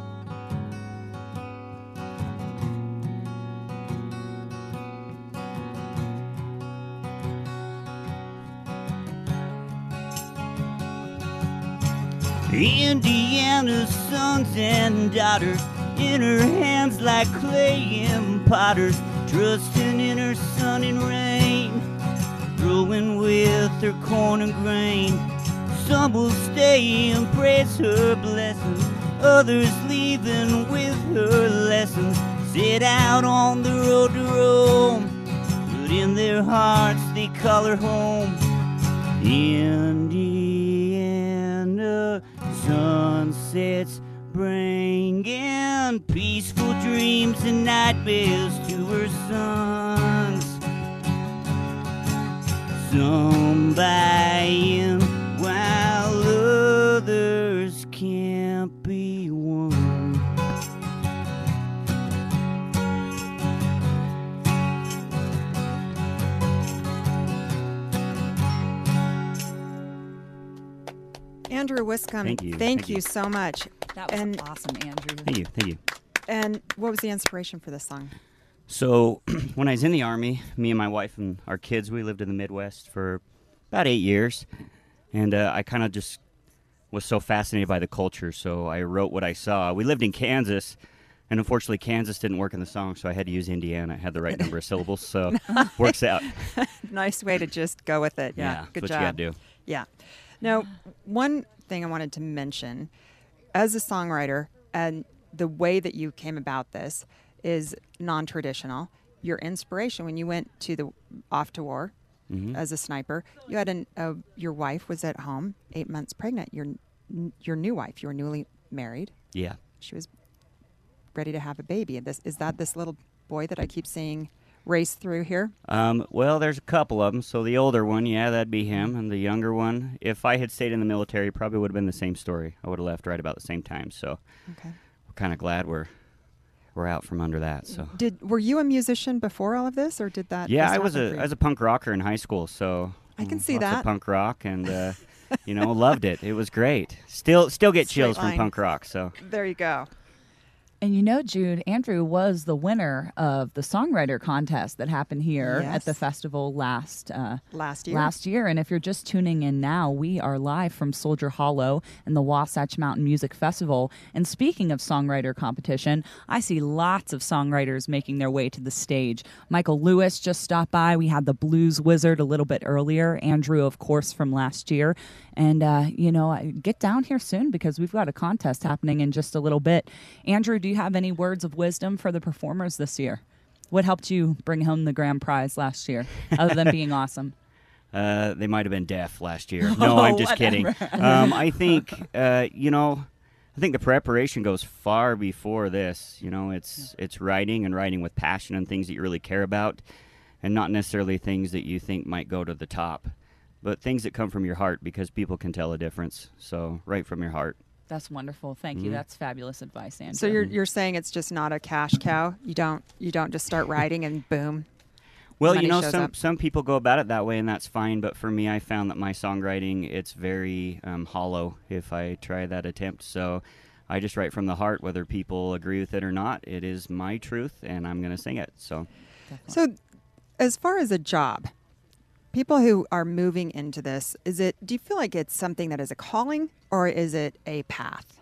Speaker 13: Indiana's sons and daughters, in her hands like clay and potters, trusting in her sun and rain, growing with her corn and grain. Some will stay and praise her blessings, others leaving with her lessons, set out on the road to Rome. But in their hearts they color home. Indiana sunsets bringing peaceful dreams and nightmares to her sons. Some buying while others can't be won.
Speaker 1: Andrew Wiscombe,
Speaker 13: Thank you.
Speaker 1: Thank,
Speaker 13: Thank
Speaker 1: you
Speaker 13: you.
Speaker 1: so much.
Speaker 2: That was
Speaker 1: and,
Speaker 2: awesome, Andrew.
Speaker 13: Thank you, thank you.
Speaker 1: And what was the inspiration for this song?
Speaker 13: So, when I was in the Army, me and my wife and our kids, we lived in the Midwest for about eight years. And uh, I kind of just was so fascinated by the culture, so I wrote what I saw. We lived in Kansas, and unfortunately, Kansas didn't work in the song, so I had to use Indiana. I had the right number of syllables, so works out.
Speaker 1: Nice way to just go with it. Yeah,
Speaker 13: Yeah,
Speaker 1: good
Speaker 13: that's what
Speaker 1: job.
Speaker 13: you gotta do.
Speaker 1: Yeah. Now, one thing I wanted to mention, as a songwriter, and the way that you came about this is non-traditional. Your inspiration when you went to the off to war
Speaker 13: Mhm.
Speaker 1: as a sniper, you had an uh, your wife was at home, eight months pregnant. Your your new wife, you were newly married.
Speaker 13: Yeah.
Speaker 1: She was ready to have a baby. And this is that this little boy that I keep seeing race through here.
Speaker 13: Um, well, there's a couple of them. So the older one, yeah, that'd be him. And the younger one, if I had stayed in the military, probably would have been the same story. I would have left right about the same time. So
Speaker 1: Okay.
Speaker 13: we're kind of glad we're we're out from under that. So
Speaker 1: Did were you a musician before all of this, or did that?
Speaker 13: yeah,
Speaker 1: just
Speaker 13: I was
Speaker 1: happen
Speaker 13: a
Speaker 1: for you?
Speaker 13: I was a punk rocker in high school. So
Speaker 1: I can
Speaker 13: mm,
Speaker 1: see
Speaker 13: lots
Speaker 1: that.
Speaker 13: of punk rock, and uh, you know, loved it. It was great. Still still get
Speaker 1: Straight
Speaker 13: chills
Speaker 1: line.
Speaker 13: from punk rock. So
Speaker 1: There you go.
Speaker 2: And you know, Jude, Andrew was the winner of the songwriter contest that happened here
Speaker 1: Yes.
Speaker 2: at the festival last uh,
Speaker 1: Last year.
Speaker 2: Last year. And if you're just tuning in now, we are live from Soldier Hollow and the Wasatch Mountain Music Festival. And speaking of songwriter competition, I see lots of songwriters making their way to the stage. Michael Lewis just stopped by. We had the Blues Wizard a little bit earlier. Andrew, of course, from last year. And, uh, you know, get down here soon because we've got a contest happening in just a little bit. Andrew, do you have any words of wisdom for the performers this year? What helped you bring home the grand prize last year, other than being awesome?
Speaker 13: Uh, they might have been deaf last year. No, I'm just kidding.
Speaker 2: Whatever.
Speaker 13: Um, I think, uh, you know, I think the preparation goes far before this. You know, it's it's writing and writing with passion and things that you really care about, and not necessarily things that you think might go to the top, but things that come from your heart because people can tell a difference. So, write from your heart.
Speaker 2: That's wonderful. Thank you.
Speaker 13: Mhm.
Speaker 2: That's fabulous advice, Andrew.
Speaker 1: So you're you're saying it's just not a cash cow. You don't you don't just start writing and boom.
Speaker 13: Well,
Speaker 1: money
Speaker 13: you know,
Speaker 1: shows
Speaker 13: some
Speaker 1: up.
Speaker 13: some people go about it that way, and that's fine. But for me, I found that my songwriting, it's very um, hollow if I try that attempt. So I just write from the heart, whether people agree with it or not. It is my truth, and I'm going to sing it. So
Speaker 1: So, as far as a job, people who are moving into this, is it? Do you feel like it's something that is a calling, or is it a path?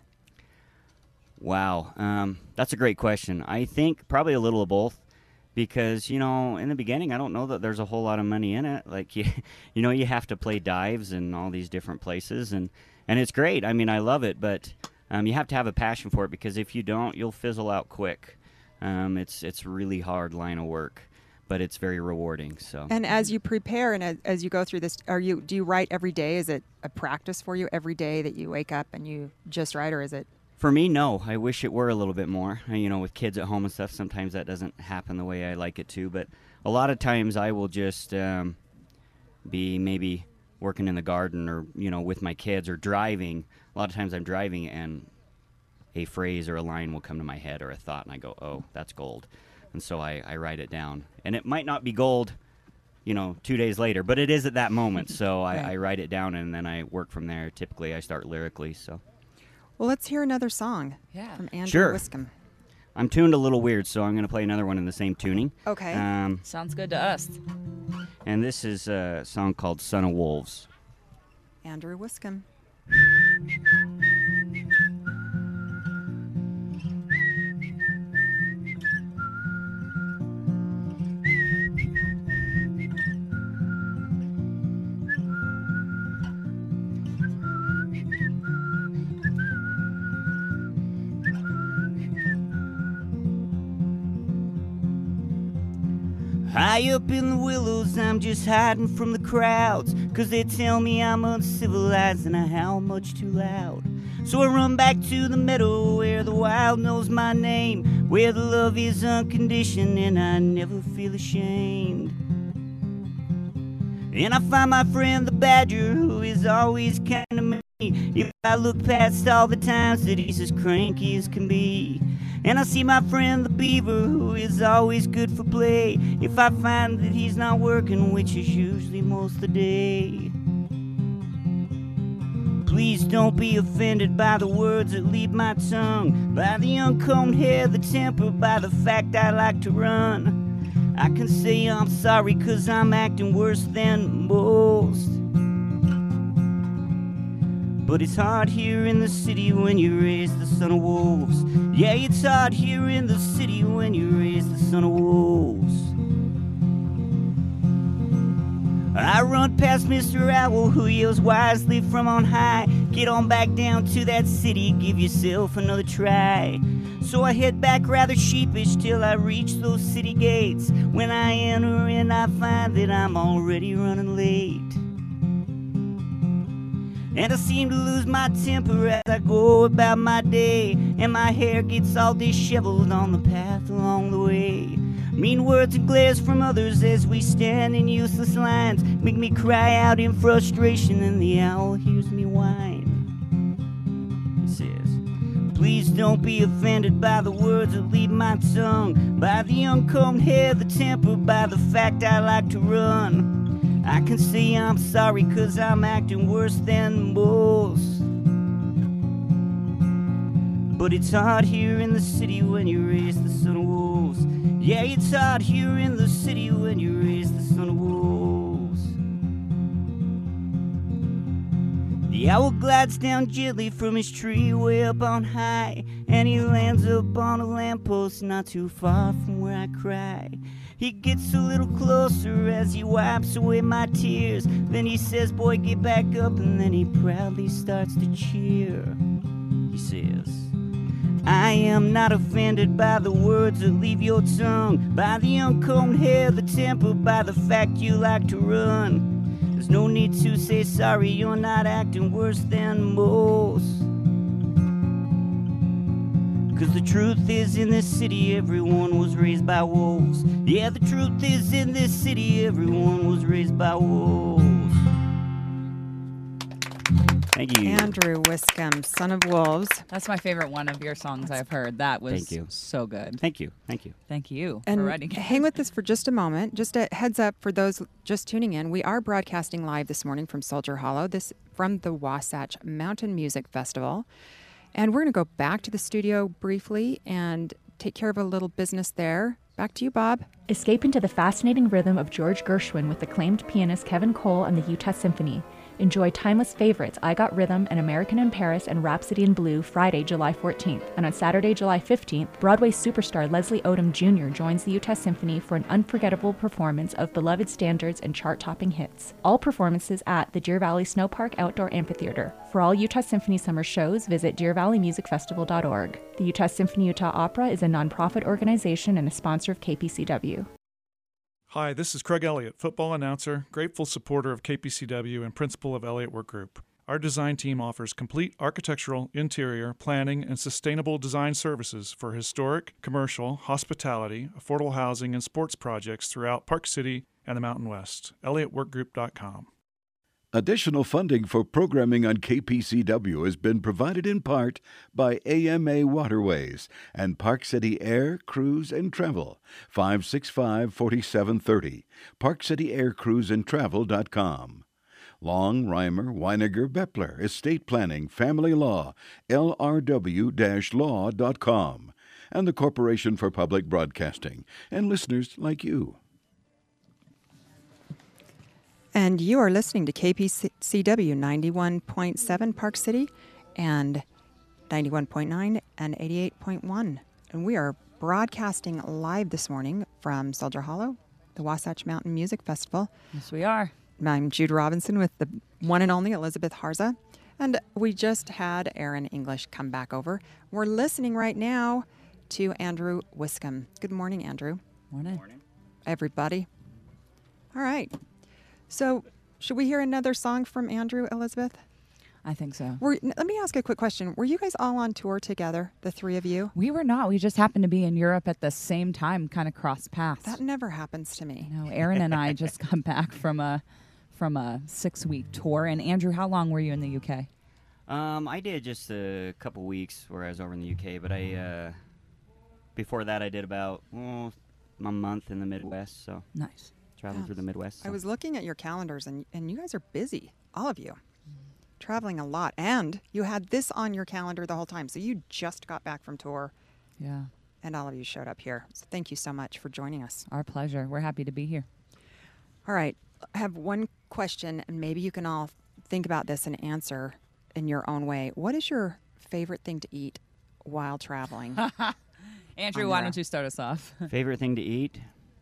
Speaker 13: wow, um, that's a great question. I think probably a little of both. Because, you know, in the beginning, I don't know that there's a whole lot of money in it. Like, you, you know, you have to play dives in all these different places, and, and it's great. I mean, I love it, but um, you have to have a passion for it because if you don't, you'll fizzle out quick. Um, it's it's really hard line of work, but it's very rewarding. So.
Speaker 1: And as you prepare and as, as you go through this, are you do you write every day? Is it a practice for you every day that you wake up and you just write, or is it?
Speaker 13: For me, no. I wish it were a little bit more. Uh, You know, with kids at home and stuff, sometimes that doesn't happen the way I like it to. But a lot of times I will just um, be maybe working in the garden or, you know, with my kids or driving. A lot of times I'm driving and a phrase or a line will come to my head or a thought, and I go, oh, that's gold. And so I, I write it down. And it might not be gold, you know, two days later, but it is at that moment. So I,
Speaker 1: Right.
Speaker 13: I write it down, and then I work from there. Typically, I start lyrically, so.
Speaker 1: Well, let's hear another song
Speaker 2: Yeah.
Speaker 1: from Andrew
Speaker 13: Sure.
Speaker 1: Wiscombe.
Speaker 13: I'm tuned a little weird, so I'm going to play another one in the same tuning.
Speaker 1: Okay.
Speaker 13: Um,
Speaker 2: Sounds good to us.
Speaker 13: and this is a song called Son of Wolves.
Speaker 1: Andrew Wiscombe.
Speaker 14: High up in the willows, I'm just hiding from the crowds, 'cause they tell me I'm uncivilized and I howl much too loud. So I run back to the meadow where the wild knows my name, where the love is unconditioned and I never feel ashamed. And I find my friend the badger, who is always kind to me, if I look past all the times that he's as cranky as can be. And I see my friend the beaver, who is always good for play, if I find that he's not working, which is usually most of the day. Please don't be offended by the words that leave my tongue, by the uncombed hair, the temper, by the fact I like to run. I can say I'm sorry 'cause I'm acting worse than most. But it's hard here in the city when you raise the son of wolves. Yeah, it's hard here in the city when you raise the son of wolves. I run past Mister Owl, who yells wisely from on high, get on back down to that city, give yourself another try. So I head back rather sheepish till I reach those city gates. When I enter in, I find that I'm already running late. And I seem to lose my temper as I go about my day, and my hair gets all disheveled on the path along the way. Mean words and glares from others as we stand in useless lines make me cry out in frustration, and the owl hears me whine. He says, please don't be offended by the words that leave my tongue, by the uncombed hair, the temper, by the fact I like to run. I can say I'm sorry 'cause I'm acting worse than most. But it's hard here in the city when you raise the son of wolves. Yeah, it's hard here in the city when you raise the son of wolves. The owl glides down gently from his tree way up on high, and he lands up on a lamppost not too far from where I cry. He gets a little closer as he wipes away my tears. Then he says, boy, get back up, and then he proudly starts to cheer. He says, I am not offended by the words that leave your tongue, by the uncombed hair, the temper, by the fact you like to run. There's no need to say sorry, you're not acting worse than most. 'Cause the truth is in this city everyone was raised by wolves. Yeah, the truth is in this city everyone was raised by wolves.
Speaker 13: Thank you.
Speaker 1: Andrew Wiscombe, Son of Wolves.
Speaker 2: That's my favorite one of your songs I've heard. That was
Speaker 13: Thank you.
Speaker 2: so good.
Speaker 13: Thank you. Thank you.
Speaker 2: Thank you
Speaker 1: And
Speaker 2: for writing it.
Speaker 1: hang with us for just a moment. Just a heads up for those just tuning in. We are broadcasting live this morning from Soldier Hollow, this from the Wasatch Mountain Music Festival. And we're going to go back to the studio briefly and take care of a little business there. Back to you, Bob.
Speaker 15: Escape into the fascinating rhythm of George Gershwin with acclaimed pianist Kevin Cole and the Utah Symphony. Enjoy timeless favorites I Got Rhythm and American in Paris and Rhapsody in Blue Friday, July fourteenth. And on Saturday, July fifteenth, Broadway superstar Leslie Odom Junior joins the Utah Symphony for an unforgettable performance of beloved standards and chart-topping hits. All performances at the Deer Valley Snow Park Outdoor Amphitheater. For all Utah Symphony summer shows, visit deer valley music festival dot org. The Utah Symphony Utah Opera is a nonprofit organization and a sponsor of K P C W.
Speaker 16: Hi, this is Craig Elliott, football announcer, grateful supporter of K P C W and principal of Elliott Work Group. Our design team offers complete architectural, interior, planning, and sustainable design services for historic, commercial, hospitality, affordable housing, and sports projects throughout Park City and the Mountain West. elliott work group dot com.
Speaker 11: Additional funding for programming on K P C W has been provided in part by A M A Waterways and Park City Air, Cruise, and Travel, five six five, four seven three zero, park city air cruise and travel dot com. Long, Reimer, Weiniger, Bepler, Estate Planning, Family Law, L R W law dot com, and the Corporation for Public Broadcasting, and listeners like you.
Speaker 1: And you are listening to K P C W ninety-one point seven Park City and ninety-one point nine and eighty-eight point one. And we are broadcasting live this morning from Soldier Hollow, the Wasatch Mountain Music Festival.
Speaker 2: Yes, we are.
Speaker 1: I'm Jude Robinson with the one and only Elizabeth Harza. And we just had Aaron English come back over. We're listening right now to Andrew Wiscombe. Good morning, Andrew.
Speaker 2: Morning. Morning.
Speaker 1: everybody. All right. So, should we hear another song from Andrew, Elizabeth?
Speaker 2: I think so.
Speaker 1: Were, let me ask a quick question. Were you guys all on tour together, the three of you?
Speaker 2: We were not. We just happened to be in Europe at the same time, kind of cross paths.
Speaker 1: That never happens to me.
Speaker 2: No, Aaron and I just got back from a from a six week tour. And Andrew, how long were you in the U K?
Speaker 13: Um, I did just a couple weeks where I was over in the U K, but I uh, before that I did about well, a month in the Midwest. So
Speaker 2: nice,
Speaker 13: traveling
Speaker 1: Yeah.
Speaker 13: through the Midwest. So.
Speaker 1: I was looking at your calendars, and and you guys are busy, all of you, traveling a lot. And you had this on your calendar the whole time, so you just got back from tour.
Speaker 2: Yeah.
Speaker 1: And all of you showed up here. So thank you so much for joining us.
Speaker 2: Our pleasure. We're happy to be here.
Speaker 1: All right. I have one question, and maybe you can all think about this and answer in your own way. What is your favorite thing to eat while traveling?
Speaker 2: Andrew,
Speaker 1: On
Speaker 2: why
Speaker 1: your-
Speaker 2: don't you start us off?
Speaker 13: Favorite thing to eat?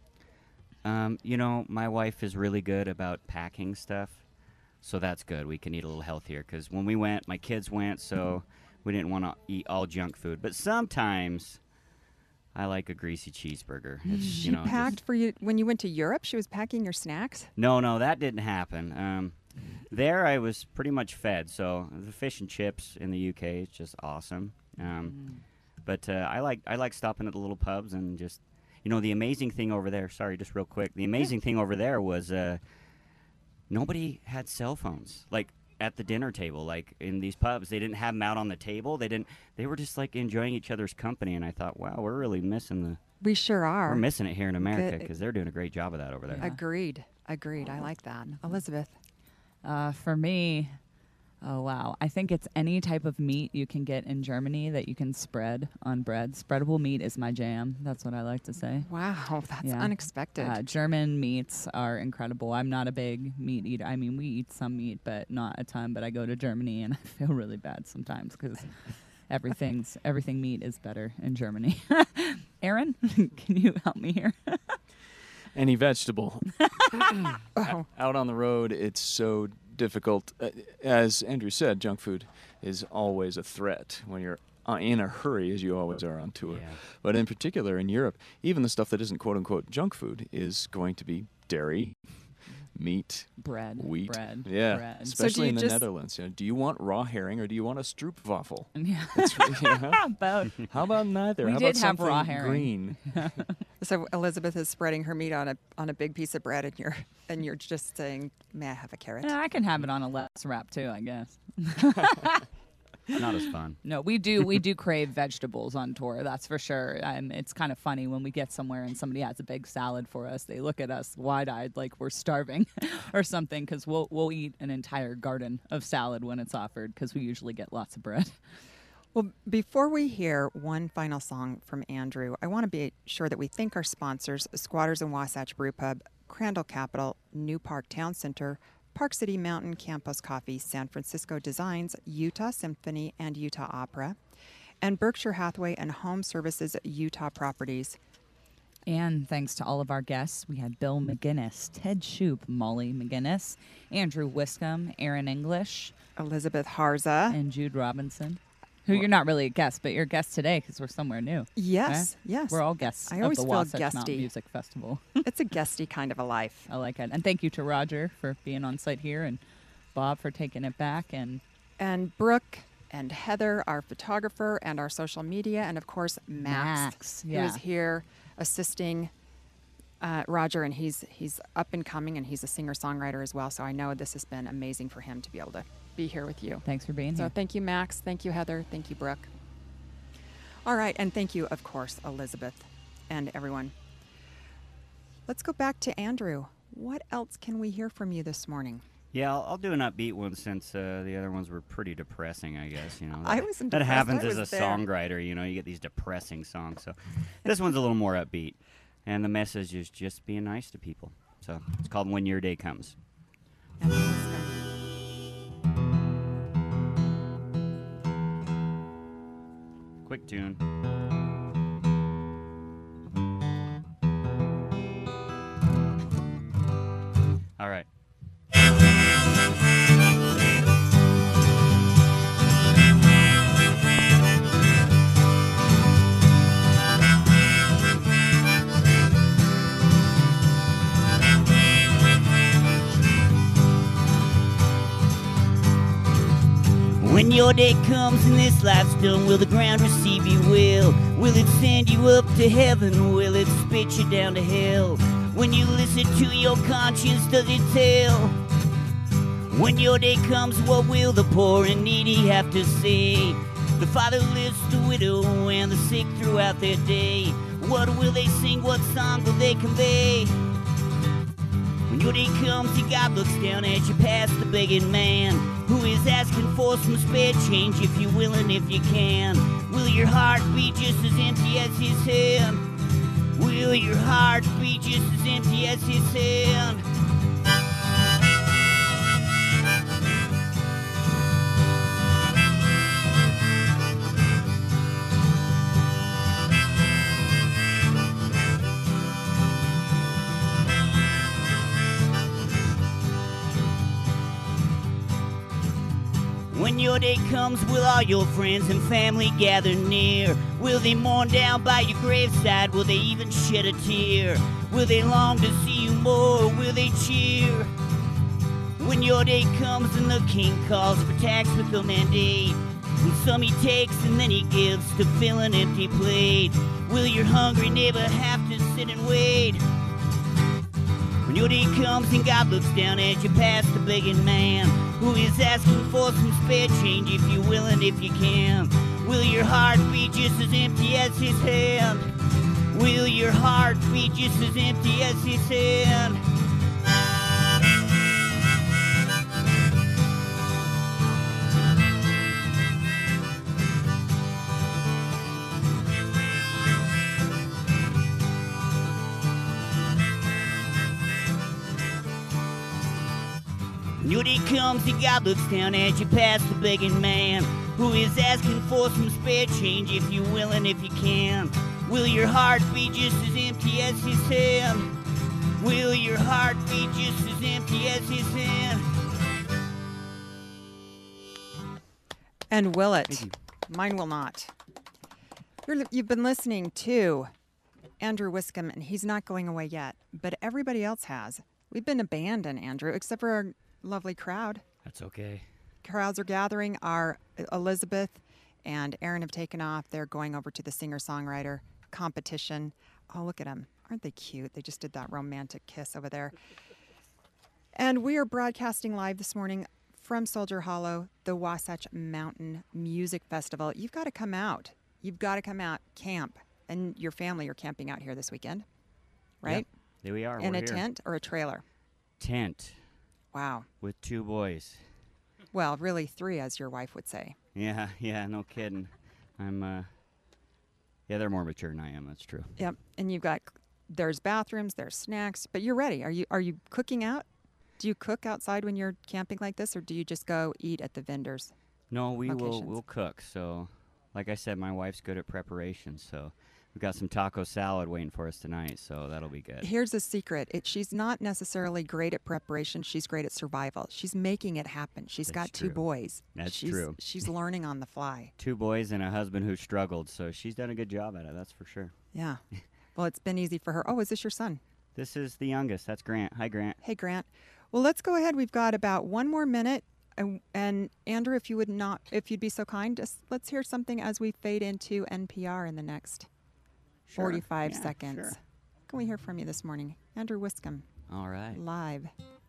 Speaker 13: Um, you know, my wife is really good about packing stuff, so that's good. We can eat a little healthier because when we went, my kids went, so we didn't want to eat all junk food. But sometimes I like a greasy cheeseburger. It's,
Speaker 1: She
Speaker 13: you know, just-
Speaker 1: packed for you when you went to Europe? She was packing your snacks?
Speaker 13: No, no, that didn't happen. Um, there, I was pretty much fed. So the fish and chips in the U K is just awesome. Um, But uh, I like I like stopping at the little pubs and just, you know, the amazing thing over there. Sorry, just real quick. The amazing thing over there was uh, nobody had cell phones. Like at the dinner table, like in these pubs, they didn't have them out on the table. They didn't. They were just like enjoying each other's company. And I thought, wow, we're really missing the.
Speaker 1: We sure are.
Speaker 13: We're missing it here in America
Speaker 1: Good.
Speaker 13: because they're doing a great job of that over there.
Speaker 1: Agreed. Agreed. I like that. Elizabeth.
Speaker 2: Uh, for me, oh wow, I think it's any type of meat you can get in Germany that you can spread on bread. Spreadable meat is my jam. That's what I like to say.
Speaker 1: Wow, that's
Speaker 2: Yeah.
Speaker 1: unexpected.
Speaker 2: Uh, German meats are incredible. I'm not a big meat eater. I mean, we eat some meat, but not a ton. But I go to Germany and I feel really bad sometimes because everything's everything meat is better in Germany. Aaron, can you help me here?
Speaker 17: Any vegetable.
Speaker 1: Oh.
Speaker 17: Out on the road, it's so difficult. Uh, As Andrew said, junk food is always a threat when you're uh, in a hurry, as you always are on tour.
Speaker 13: Yeah.
Speaker 17: But in particular in Europe, even the stuff that isn't quote-unquote junk food is going to be dairy, meat,
Speaker 2: bread,
Speaker 17: wheat.
Speaker 2: bread,
Speaker 17: yeah,
Speaker 2: bread. So do
Speaker 17: especially
Speaker 2: you
Speaker 17: in the
Speaker 2: just-
Speaker 17: Netherlands. You know, do you want raw herring or do you want a stroopwafel?
Speaker 2: Yeah.
Speaker 17: That's right, yeah.
Speaker 2: Both.
Speaker 17: How about neither?
Speaker 2: We
Speaker 17: How
Speaker 2: did
Speaker 17: about
Speaker 2: have raw
Speaker 17: something
Speaker 2: herring.
Speaker 17: green?
Speaker 1: So Elizabeth is spreading her meat on a on a big piece of bread, and you're and you're just saying, "May I have a carrot?"
Speaker 2: Yeah, I can have it on a lettuce wrap too, I guess.
Speaker 13: Not as fun.
Speaker 2: No, we do we do crave vegetables on tour. That's for sure. Um, it's kind of funny when we get somewhere and somebody has a big salad for us. They look at us wide-eyed like we're starving or something because we'll we'll eat an entire garden of salad when it's offered because we usually get lots of bread.
Speaker 1: Well, before we hear one final song from Andrew, I want to be sure that we thank our sponsors, Squatters and Wasatch Brew Pub, Crandall Capital, New Park Town Center, Park City Mountain Campus Coffee, San Francisco Designs, Utah Symphony and Utah Opera, and Berkshire Hathaway and Home Services Utah Properties.
Speaker 2: And thanks to all of our guests, we had Bill McGinnis, Ted Shoup, Molly McGinnis, Andrew Wiscombe, Aaron English,
Speaker 1: Elizabeth Harza,
Speaker 2: and Jude Robinson. Who you're not really a guest, but you're a guest today because we're somewhere new.
Speaker 1: Yes,
Speaker 2: Okay?
Speaker 1: yes.
Speaker 2: We're all guests
Speaker 1: I
Speaker 2: of
Speaker 1: always
Speaker 2: the
Speaker 1: feel
Speaker 2: Wasatch Mountain
Speaker 1: guesty.
Speaker 2: Music Festival.
Speaker 1: It's a guesty kind of a life.
Speaker 2: I like it. And thank you to Roger for being on site here and Bob for taking it back. And
Speaker 1: And Brooke and Heather, our photographer, and our social media, and of course Max,
Speaker 2: Max,
Speaker 1: who
Speaker 2: yeah.
Speaker 1: is here assisting uh, Roger, and he's he's up and coming, and he's a singer-songwriter as well. So I know this has been amazing for him to be able to be here with you.
Speaker 2: Thanks for being
Speaker 1: so
Speaker 2: here.
Speaker 1: thank you, Max. Thank you, Heather. Thank you, Brooke. All right, and thank you, of course, Elizabeth, and everyone. Let's go back to Andrew. What else can we hear from you this morning?
Speaker 13: Yeah, I'll, I'll do an upbeat one since uh, the other ones were pretty depressing, I guess. You know,
Speaker 1: I
Speaker 13: that,
Speaker 1: wasn't
Speaker 13: that
Speaker 1: depressed,
Speaker 13: happens
Speaker 1: I
Speaker 13: as a
Speaker 1: was there.
Speaker 13: songwriter. You know, you get these depressing songs. So this one's a little more upbeat, and the message is just being nice to people. So it's called "When Your Day Comes." Quick tune. All right.
Speaker 14: your day comes and this life's done, will the ground receive you well? Will it send you up to heaven? Will it spit you down to hell? When you listen to your conscience, does it tell? When your day comes, what will the poor and needy have to say? The fatherless, the widow, and the sick throughout their day. What will they sing? What song will they convey? When your day comes and God looks down as you pass the begging man who is asking for some spare change, if you will and if you can. Will your heart be just as empty as his hand? Will your heart be just as empty as his hand? When your day comes, will all your friends and family gather near? Will they mourn down by your graveside? Will they even shed a tear? Will they long to see you more? Will they cheer? When your day comes and the king calls for tax with a mandate, and some he takes and then he gives to fill an empty plate, will your hungry neighbor have to sit and wait? When your day comes and God looks down as you pass the begging man who is asking for some spare change, if you will and if you can, will your heart be just as empty as his hand? Will your heart be just as empty as his hand? When your day comes and God looks down as you pass the begging man who is asking for some spare change, if you will and if you can, will your heart be just as empty as his hand? Will your heart be just as empty as his hand?
Speaker 1: And will it? Mine will not. You're, you've been listening to Andrew Wiscombe, and he's not going away yet, but everybody else has. We've been abandoned, Andrew, except for our lovely crowd.
Speaker 13: That's okay.
Speaker 1: Crowds are gathering. Our Elizabeth and Aaron have taken off. They're going over to the singer-songwriter competition. Oh, look at them. Aren't they cute? They just did that romantic kiss over there. And we are broadcasting live this morning from Soldier Hollow, the Wasatch Mountain Music Festival. You've got to come out. You've got to come out, camp. And your family are camping out here this weekend, right?
Speaker 13: Yep. There we are.
Speaker 1: In
Speaker 13: We're
Speaker 1: a
Speaker 13: here.
Speaker 1: tent or a trailer?
Speaker 13: Tent.
Speaker 1: Wow.
Speaker 13: With two boys.
Speaker 1: Well, really three, as your wife would say.
Speaker 13: Yeah, yeah, no kidding. I'm, uh, yeah, they're more mature than I am. That's true.
Speaker 1: Yep. And you've got, there's bathrooms, there's snacks, but you're ready. Are you are you cooking out? Do you cook outside when you're camping like this, or do you just go eat at the vendors?
Speaker 13: No, we will
Speaker 1: locations?
Speaker 13: we'll cook. So, like I said, my wife's good at preparation. So, we've got some taco salad waiting for us tonight. So that'll be good.
Speaker 1: Here's a secret: it, she's not necessarily great at preparation. She's great at survival. She's making it happen. She's
Speaker 13: That's
Speaker 1: got two
Speaker 13: true.
Speaker 1: boys.
Speaker 13: That's
Speaker 1: she's,
Speaker 13: true.
Speaker 1: She's learning on the fly.
Speaker 13: Two boys and a husband who struggled. So she's done a good job at it. That's for sure.
Speaker 1: Yeah. Well, it's been easy for her. Oh, is this your son?
Speaker 13: This is the youngest. That's Grant. Hi, Grant.
Speaker 1: Hey, Grant. Well, let's go ahead. We've got about one more minute. And, and Andrew, if you would not, if you'd be so kind, just let's hear something as we fade into N P R in the next
Speaker 13: Sure.
Speaker 1: forty-five
Speaker 13: Yeah,
Speaker 1: seconds.
Speaker 13: sure.
Speaker 1: Can we hear from you this morning? Andrew Wiscombe.
Speaker 13: All right.
Speaker 1: Live.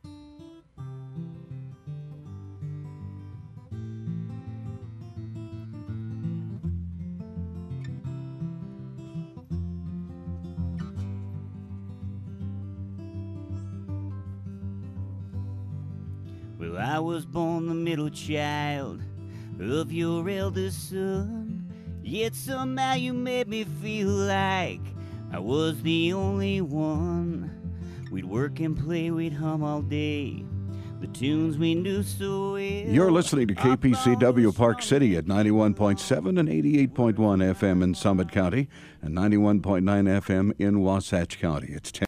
Speaker 14: Well, I was born the middle child of your eldest son, yet somehow you made me feel like I was the only one. We'd work and play, we'd hum all day, the tunes we knew so well.
Speaker 6: You're listening to K P C W Park City at ninety-one point seven and eighty-eight point one F M in Summit County and ninety-one point nine F M in Wasatch County. It's ten